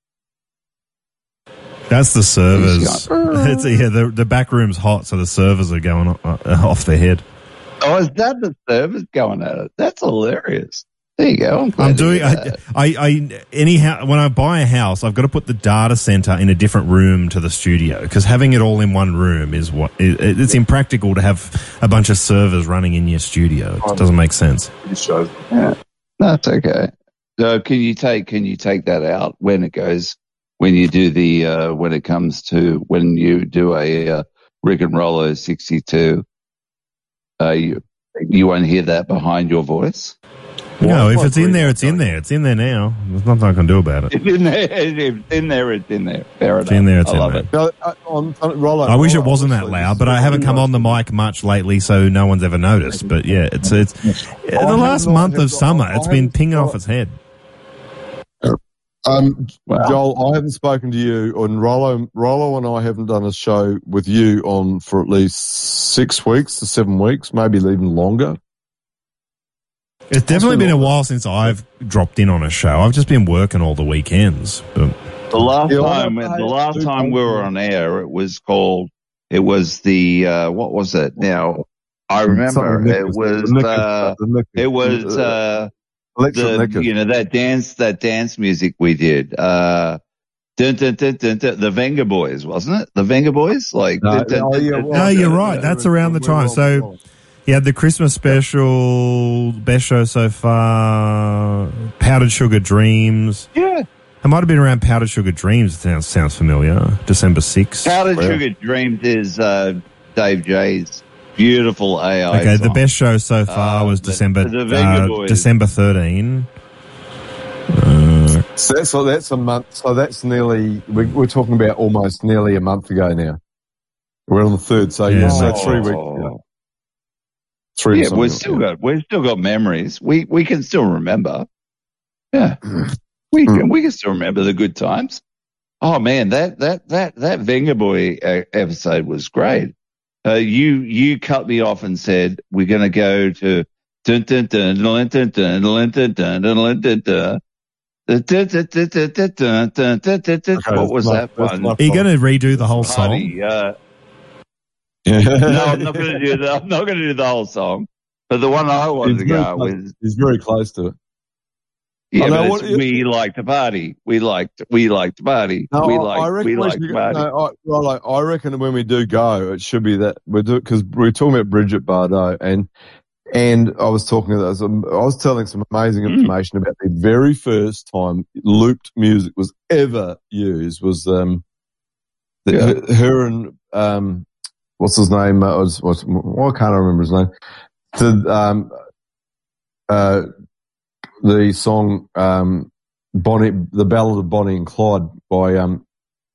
That's the servers. He's gone, It's, yeah, the the back room's hot, so the servers are going o- uh, off their head. Oh, is that the servers going at it? That's hilarious. There you go. I'm, glad I'm to doing. hear I, that. I, I anyhow when I buy a house, I've got to put the data center in a different room to the studio because having it all in one room is what it, it's impractical to have a bunch of servers running in your studio. It doesn't make sense. Yeah. That's okay. So can you take can you take that out when it goes when you do the uh, when it comes to when you do a uh, Rick and Rollo sixty-two? Uh, you you won't hear that behind your voice. No, if it's in there, it's in there. It's in there now. There's nothing I can do about it. It's in there. It's in there. It's in there. Fair It's enough. in there. It's I in love there. it. No, uh, on, on Rollo, I wish it Rollo, wasn't that honestly, loud, this but is I haven't really come nice. on the mic much lately, so no one's ever noticed. But yeah, it's it's the haven't last got- month I of haven't summer. got- It's I been haven't pinging got- off its head. Um, Wow. Joel, I haven't spoken to you, and Rollo, Rollo and I haven't done a show with you on for at least six weeks to seven weeks, maybe even longer. It's definitely been been a a- while since I've dropped in on a show. I've just been working all the weekends. But The last Yeah, I time, don't the know. last time we were on air, it was called. It was the uh, what was it? Now I remember Something it knickers, was the knickers, uh, the knickers, it was uh, electric the knickers. you know that dance that dance music we did. Uh, dun, dun, dun, dun, dun, the Venga Boys, wasn't it? The Venga Boys, like No, dun, dun, oh, dun, yeah, dun, well, no, dun, you're dun, right. dun. That's around the time. So you had the Christmas special, best show so far, Powdered Sugar Dreams. Yeah. It might have been around Powdered Sugar Dreams. It sounds, sounds familiar. December sixth. Powdered Well. Sugar Dreams is uh, Dave J's beautiful A I. Okay, the song. best show so far Uh, was the- December the Venga uh, Boys. December thirteenth. Uh, So that's, so that's a month. So that's nearly. We're, we're talking about almost nearly a month ago now. We're on the third. So Yeah, yeah, so that's three right. weeks. Yeah, three. Yeah, something we've like still that. got we've still got memories. We we can still remember. Yeah, we can we can still remember the good times. Oh man, that that that that Venga Boy uh, episode was great. Uh, you you cut me off and said we're going to go to dun dun dun dun dun dun dun dun dun dun dun dun. What was that one? are you going to redo the whole song? Party, uh, no, I'm not going to do that. I'm not going to do the whole song. But the one I wanted He's to very go close- with, He's very close to it. Yeah, I know but what- it's, we like to party. We like to, we like to party. No, we I- like I reckon we we like should to go- party. no, I, well, like, I reckon when we do go, it should be that we do because we're talking about Bridget Bardot, and and I was talking to those, I was telling some amazing Mm. information about the very first time looped music was ever used was um the, Yeah. her, her and um what's his name? Uh, was, was, well, I can't remember his name. The um uh the song um. Bonnie, the Ballad of Bonnie and Clyde by um.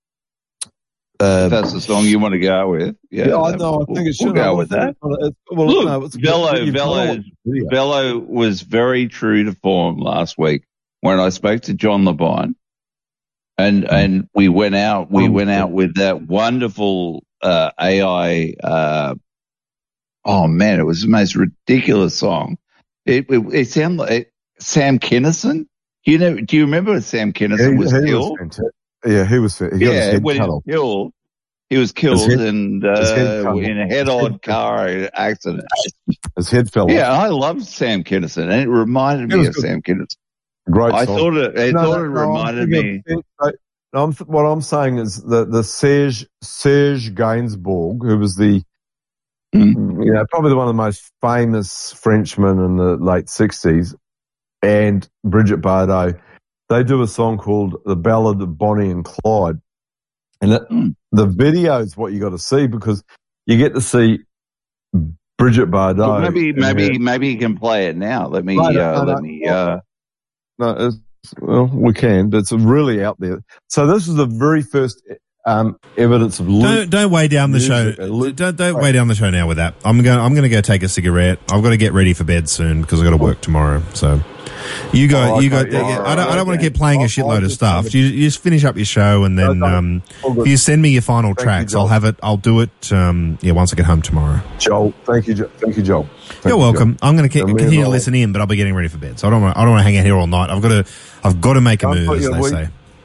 Uh, If that's the song you want to go with. Yeah, yeah, I that- know. I we'll- think it should we'll go with that. It's, well, Look, no, it's Velo, you've got Velo, to watch the video. Velo was very true to form last week when I spoke to John Levine, and and we went out. We went out with that wonderful uh, A I. Uh, oh man, it was the most ridiculous song. It it, it sounded like Sam Kinison. You know? Do you remember when Sam Kinison He- was he was killed? fantastic. Yeah, he was. He got his Yeah, head when he cut was off. killed, he was killed His head- and his head uh, come in a off. head-on car accident. His head fell Yeah, off. I loved Sam Kinison, and it reminded It me was of good. Sam Kinison. Great I song. thought it. I No, thought no, it no, I'm reminded thinking me. of- no, I'm, what I'm saying is that the Serge Serge Gainsbourg, who was the Mm. you know probably one of the most famous Frenchmen in the late sixties, and Bridget Bardot, they do a song called "The Ballad of Bonnie and Clyde," and it, Mm. the video is what you got to see because you get to see Bridget Bardot. Well, maybe, in maybe, her- maybe you can play it now. Let me. No, no, uh, no, let no. me. Uh, No, it's, well, we can, but it's really out there. So this is the very first um, evidence of loop. Don't don't weigh down the music, show. a loop- Don't don't weigh down the show now with that. I'm going. I'm going to go take a cigarette. I've got to get ready for bed soon because I've got to work tomorrow. So you go. Oh, you go. okay, yeah, I don't. I don't want to okay. keep playing a I'll- shitload I'll of just- stuff. You, you just finish up your show and then No, no, um, all good. if you send me your final Thank you, tracks, I'll Joel. have it. I'll do it. Um, yeah, once I get home tomorrow. Joel, thank you, Jo- thank you, Joel. Thank You're you, welcome. Joel. I'm going to And me continue and to I- listen in, but I'll be getting ready for bed. So I don't want. I don't want to hang out here all night. I've got to. I've got to make a I've move, got as you, they we- say.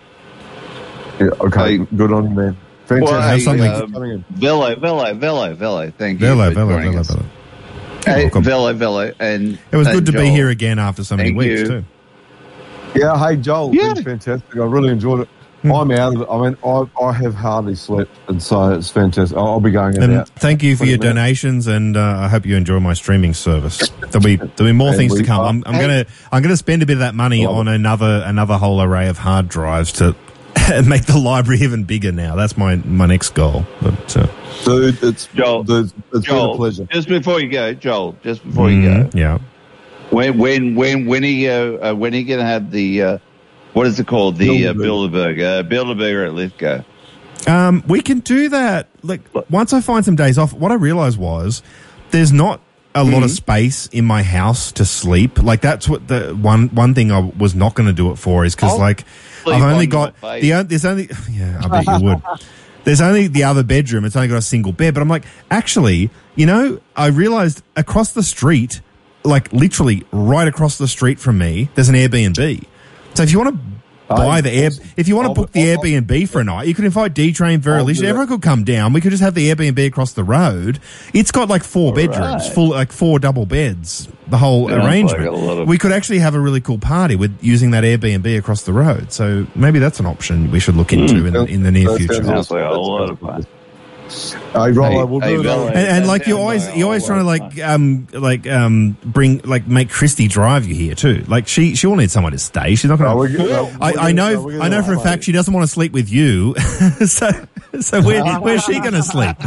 Yeah, okay, Hey. good on you, man. Fantastic. well, have hey, something. uh, Coming in. Velo, Velo, Velo, Velo. Thank you. Velo, for Velo, joining Velo, us. Velo. Hey, welcome. Velo, Velo, and It was and good to be Joel. here again after so many Thank weeks you. too. Yeah, hey, Joel, Yeah. it's been fantastic. I really enjoyed it. Hmm. I'm out of it. I mean, I, I have hardly slept, and so it's fantastic. I'll, I'll be going in And about. thank you for twenty your minutes. donations, and uh, I hope you enjoy my streaming service. There'll be there'll be more And things to we come. are- I'm, I'm gonna I'm gonna spend a bit of that money Love on another another whole array of hard drives to make the library even bigger. Now that's my my next goal. But uh, Dude, it's, Joel, dude, it's been a Joel, pleasure. just before you go, Joel, just before you mm, go, yeah, when when when when are you uh, when are you going to have the uh, what is it called the uh, Bilderberg uh, Bilderberg at Lithgow? um, we can do that. Like once I find some days off, what I realized was there's not a lot of space in my house to sleep. Like that's what the one one thing I was not going to do it for is because I'll like sleep I've only on got your face. the o- there's only yeah I bet you would. There's only the other bedroom. It's only got a single bed. But I'm like, actually, you know, I realized across the street, like literally right across the street from me, there's an Airbnb. So if you want to buy the air, if you want to I'll- book the I'll- Airbnb for a night, you could invite D Train, Vera I'll Alicia. do Everyone could come down. We could just have the Airbnb across the road. It's got like four bedrooms, right. full like four double beds. The whole Sounds arrangement. like a lot of- We could actually have a really cool party with using that Airbnb across the road. So maybe that's an option we should look into in, the, in the near That future. sounds Sounds like a lot of fun. Hey, Rollo, Hey, we'll hey, do it. Velo. And, and That like you're sounds always like you're always a trying to lot of like um like um bring like make Christy drive you here too. Like she she will need someone to stay. She's not No, going we're to. good. No, I, we're I good. know No, we're I know good. for a fact she doesn't want to sleep with you. so so where where's she going to sleep?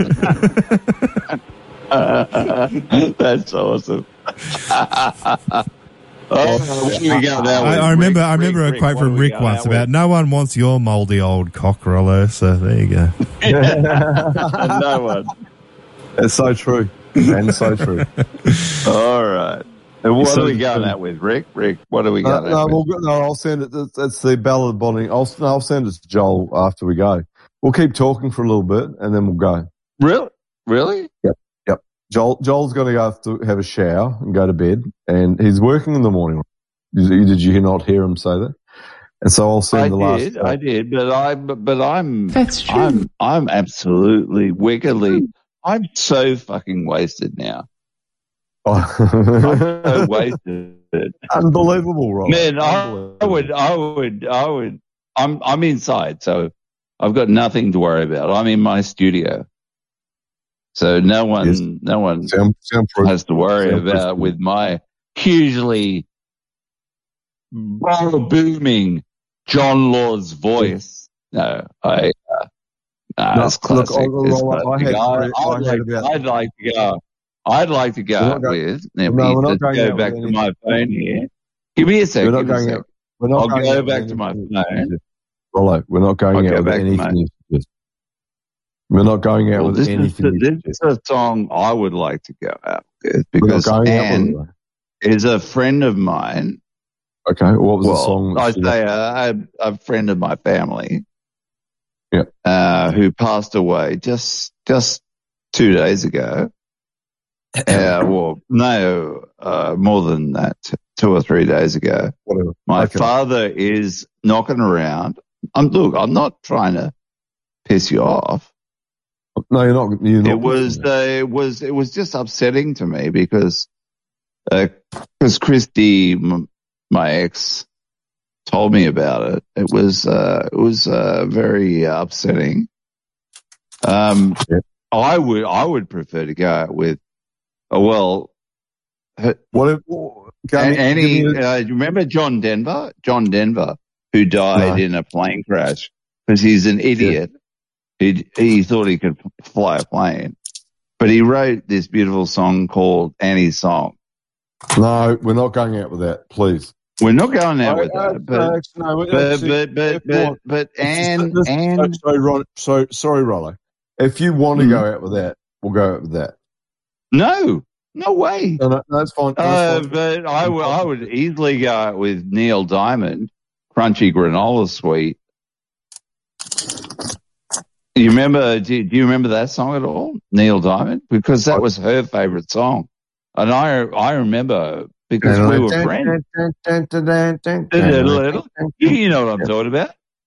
That's awesome. Oh, what do we got now? I, I remember Rick, I remember Rick, a Rick, quote what from do we Rick got once now about no one wants your mouldy old cock, Rollo. So there you go. no one. It's so true. And so true. All right. And what So- are we going at with, Rick? Rick, what are we No, going no, at with? we'll, go- no, I'll send it. It's, it's the Ballad of Bonnie. I'll, no, I'll send it to Joel after we go. We'll keep talking for a little bit and then we'll go. Really? Really? Yep. Yep. Joel, Joel's going to go have to have a shower and go to bed, and he's working in the morning. Did did you not hear him say that? And so I'll send I the last. did, I did, but I, but, but I'm, That's true. I'm, I'm absolutely wickedly, I'm so fucking wasted now. I'm so wasted. Unbelievable, Rob. Man, I, I would, I would, I would. I'm, I'm inside, so I've got nothing to worry about. I'm in my studio, so no one, Yes. no one Sound, sound proof. has to worry Sound about proof. with my hugely booming John Law's voice. No, I. Uh, nah, No, it's classic. look, I- It's I- I classic. had I, three- I I'd, had like, about- I'd like to go. I'd like to go We're not out going- with. Let No, me we're not just going go out back with to my phone here. Give me a We're second. not Give me a going second. out. We're not I'll going go out with back to my anything. phone. Rollo, we're not going I'll out go with back to anything. my- you suggest. We're not going out Well, with this is, anything. the, you this suggest. is a song I would like to go out with We're not because going out with Anne is a friend of mine. it. Okay, what was well, the song? that I she- say a, a friend of my family, Yeah. uh, who passed away just just two days ago. Uh, well, no, uh, more than that, t- two or three days ago. Whatever. My Okay. father is knocking around. I'm look. I'm not trying to piss you off. No, you're not. You're not It was, uh, it was, it was just upsetting to me because, because Christy, m- my ex, told me about it. It was, uh, it was uh, very uh, upsetting. Um, Yeah. I would, I would prefer to go out with, uh, well, her- What? If, what and, and he, give me a- uh, you remember John Denver? John Denver, who died No. in a plane crash because he's an idiot. He he thought he could fly a plane, but he wrote this beautiful song called Annie's Song. no, we're not going out with that. Please. We're not going out No, with no, that, but no, actually, no, but actually, but but if you but, want- but it's just Anne that this- Anne. So, so, Ron, so sorry, Rollo. If you want to Mhm. go out with that, we'll go out with that. No, no way. No, no, no, that's fine. Uh, That's fine. but I would I would easily go out with Neil Diamond, Crunchy Granola Sweet. You remember? Do, do you remember that song at all, Neil Diamond? Because that was her favorite song, and I I remember because we were friends. You know what I'm talking about?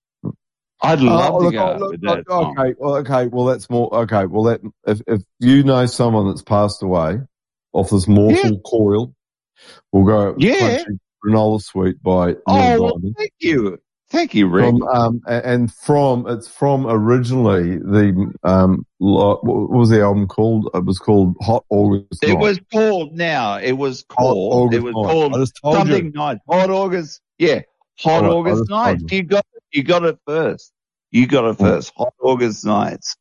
I'd love Oh, to look, go oh, out look, with that look, song. okay, well, okay, well, that's more okay. Well, that if if you know someone that's passed away off this mortal Yeah. coil, we'll go out with Yeah. Crunchy Granola Sweet by Neil Oh, well, Diamond. thank you, thank you, Rick. From um a- and from it's from originally the um lo- what was the album called? It was called Hot August It Night. was called now. It was Hot called. August It was Night. called I just told something you. nice. Hot August. Yeah, Hot All right, I August just told nights. you. You got it. You got it first. You got it first. Hot August nights.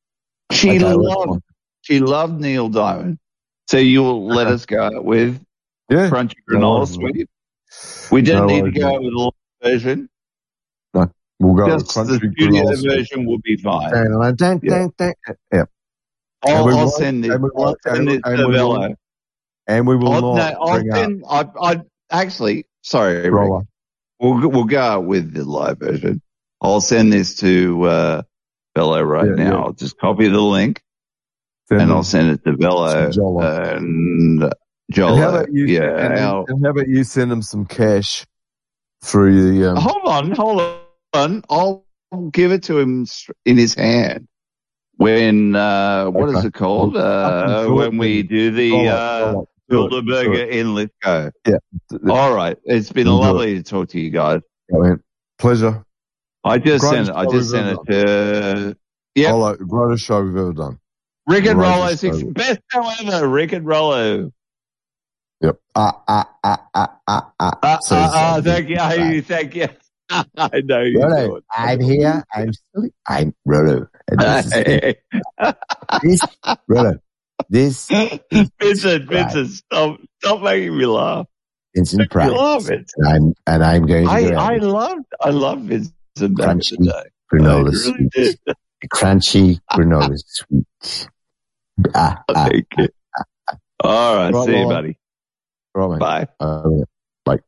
She Okay, that's loved. fine. She loved Neil Diamond. So you'll let Okay. us go out with Yeah. Crunchy No Granola worries. Sweet. We didn't No need to worries, go mate. out with a long version. No, we'll go Just with the Crunchy studio Granola Sweet. version will be fine. Dun, dun, Yeah. dun, dun. Yeah. I'll, And we I'll won't- send this. and we I'll won't- send and- this and to we will- Vello. And we will I'll, not no, I'll bring up send. I, I actually, sorry, Rick. Roller. We'll we'll go out with the live version. I'll send this to uh, Bello right Yeah, now. yeah. I'll just copy the link Send and them I'll send it to Bello to Jolo. and And Jolo. how about you? Yeah. and, our- and how about you send him some cash through the? Um, hold on, hold on. I'll give it to him in his hand when uh, what is Okay. it called? Well, Uh, fucking do when it, we then. do the Roll it, uh, roll it, do it, do Bilderberger it. in Lithgow. Yeah. th- th- All right. It's been We'll do lovely to talk to you guys. I mean, pleasure. I just Greatest sent it. I show just we've sent ever it to yeah. Rollo, greatest show we've ever done. Rick and Greatest Rollo, show. six, best show ever. Rick and Rollo. Yep. Ah ah ah ah ah ah. Ah, Says, ah, ah, uh, thank you. Right. Thank you. I know you Rollo, do it. I'm here. I'm silly. I'm Rollo. And this is this, Rollo. This Vincent, Vincent, stop, stop making me laugh. Vincent I Price. love it. And I'm and I'm going to I, go I out love, I love Vincent back in the Crunchy day. granola I really sweet. did. Crunchy granola sweet. Ah, ah. Thank you. All right, Right, see you, Rollo. buddy. Right, mate. Bye. Uh, bye.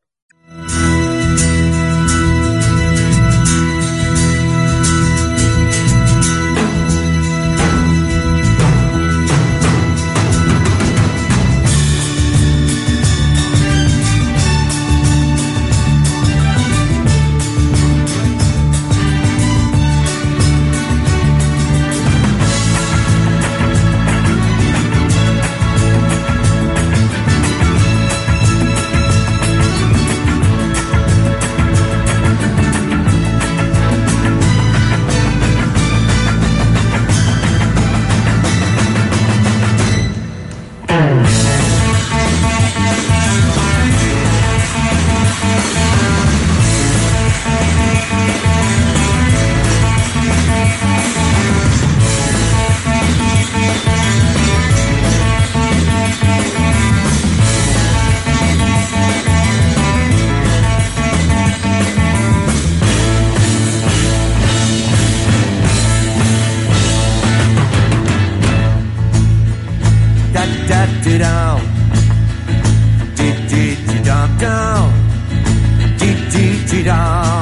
dee-dee-dee-da.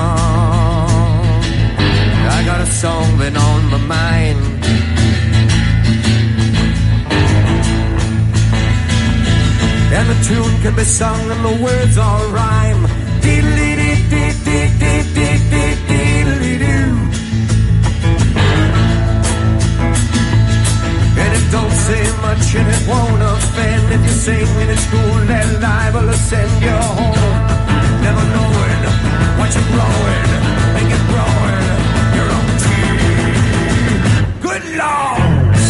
I got a song been on my mind. And the tune can be sung and the words all rhyme. Dee-dee-dee-dee-dee-dee-dee-dee-dee-dee-doo. And it don't say much and it won't offend. If you sing in a school, they're liable to send you home. Never knowing what you're growing and you're growing your own tea. Good Lord!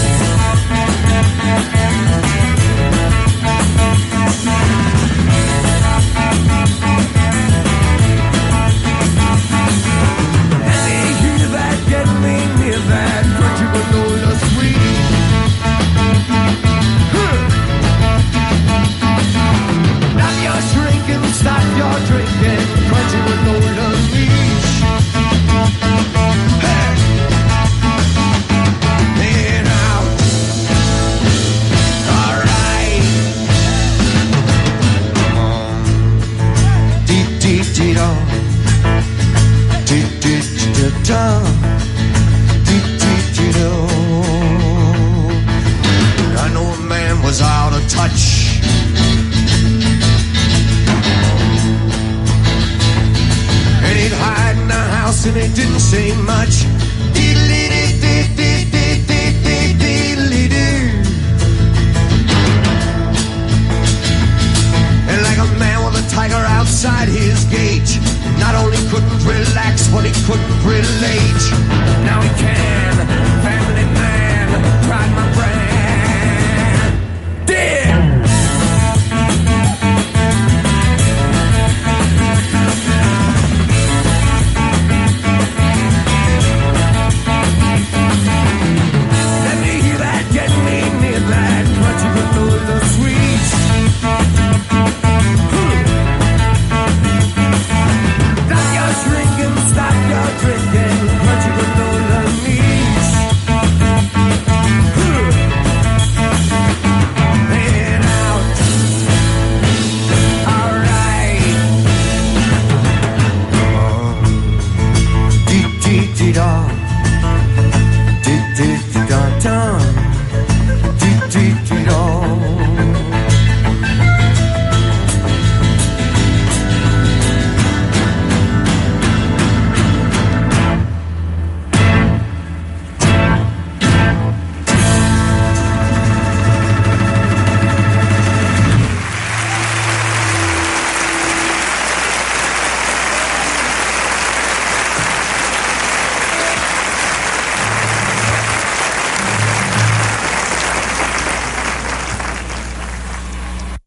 And they hear that, get me near that country granola sweet. Stop your shrinking, stop your drinking, crunchy granola leash. Hey! Hey now. Alright. Come on. Dee-dee-dee-da. Dee-dee-dee-da. Dee-dee-dee-da. I know a man was out of touch. And he'd hide in the house and he didn't say much.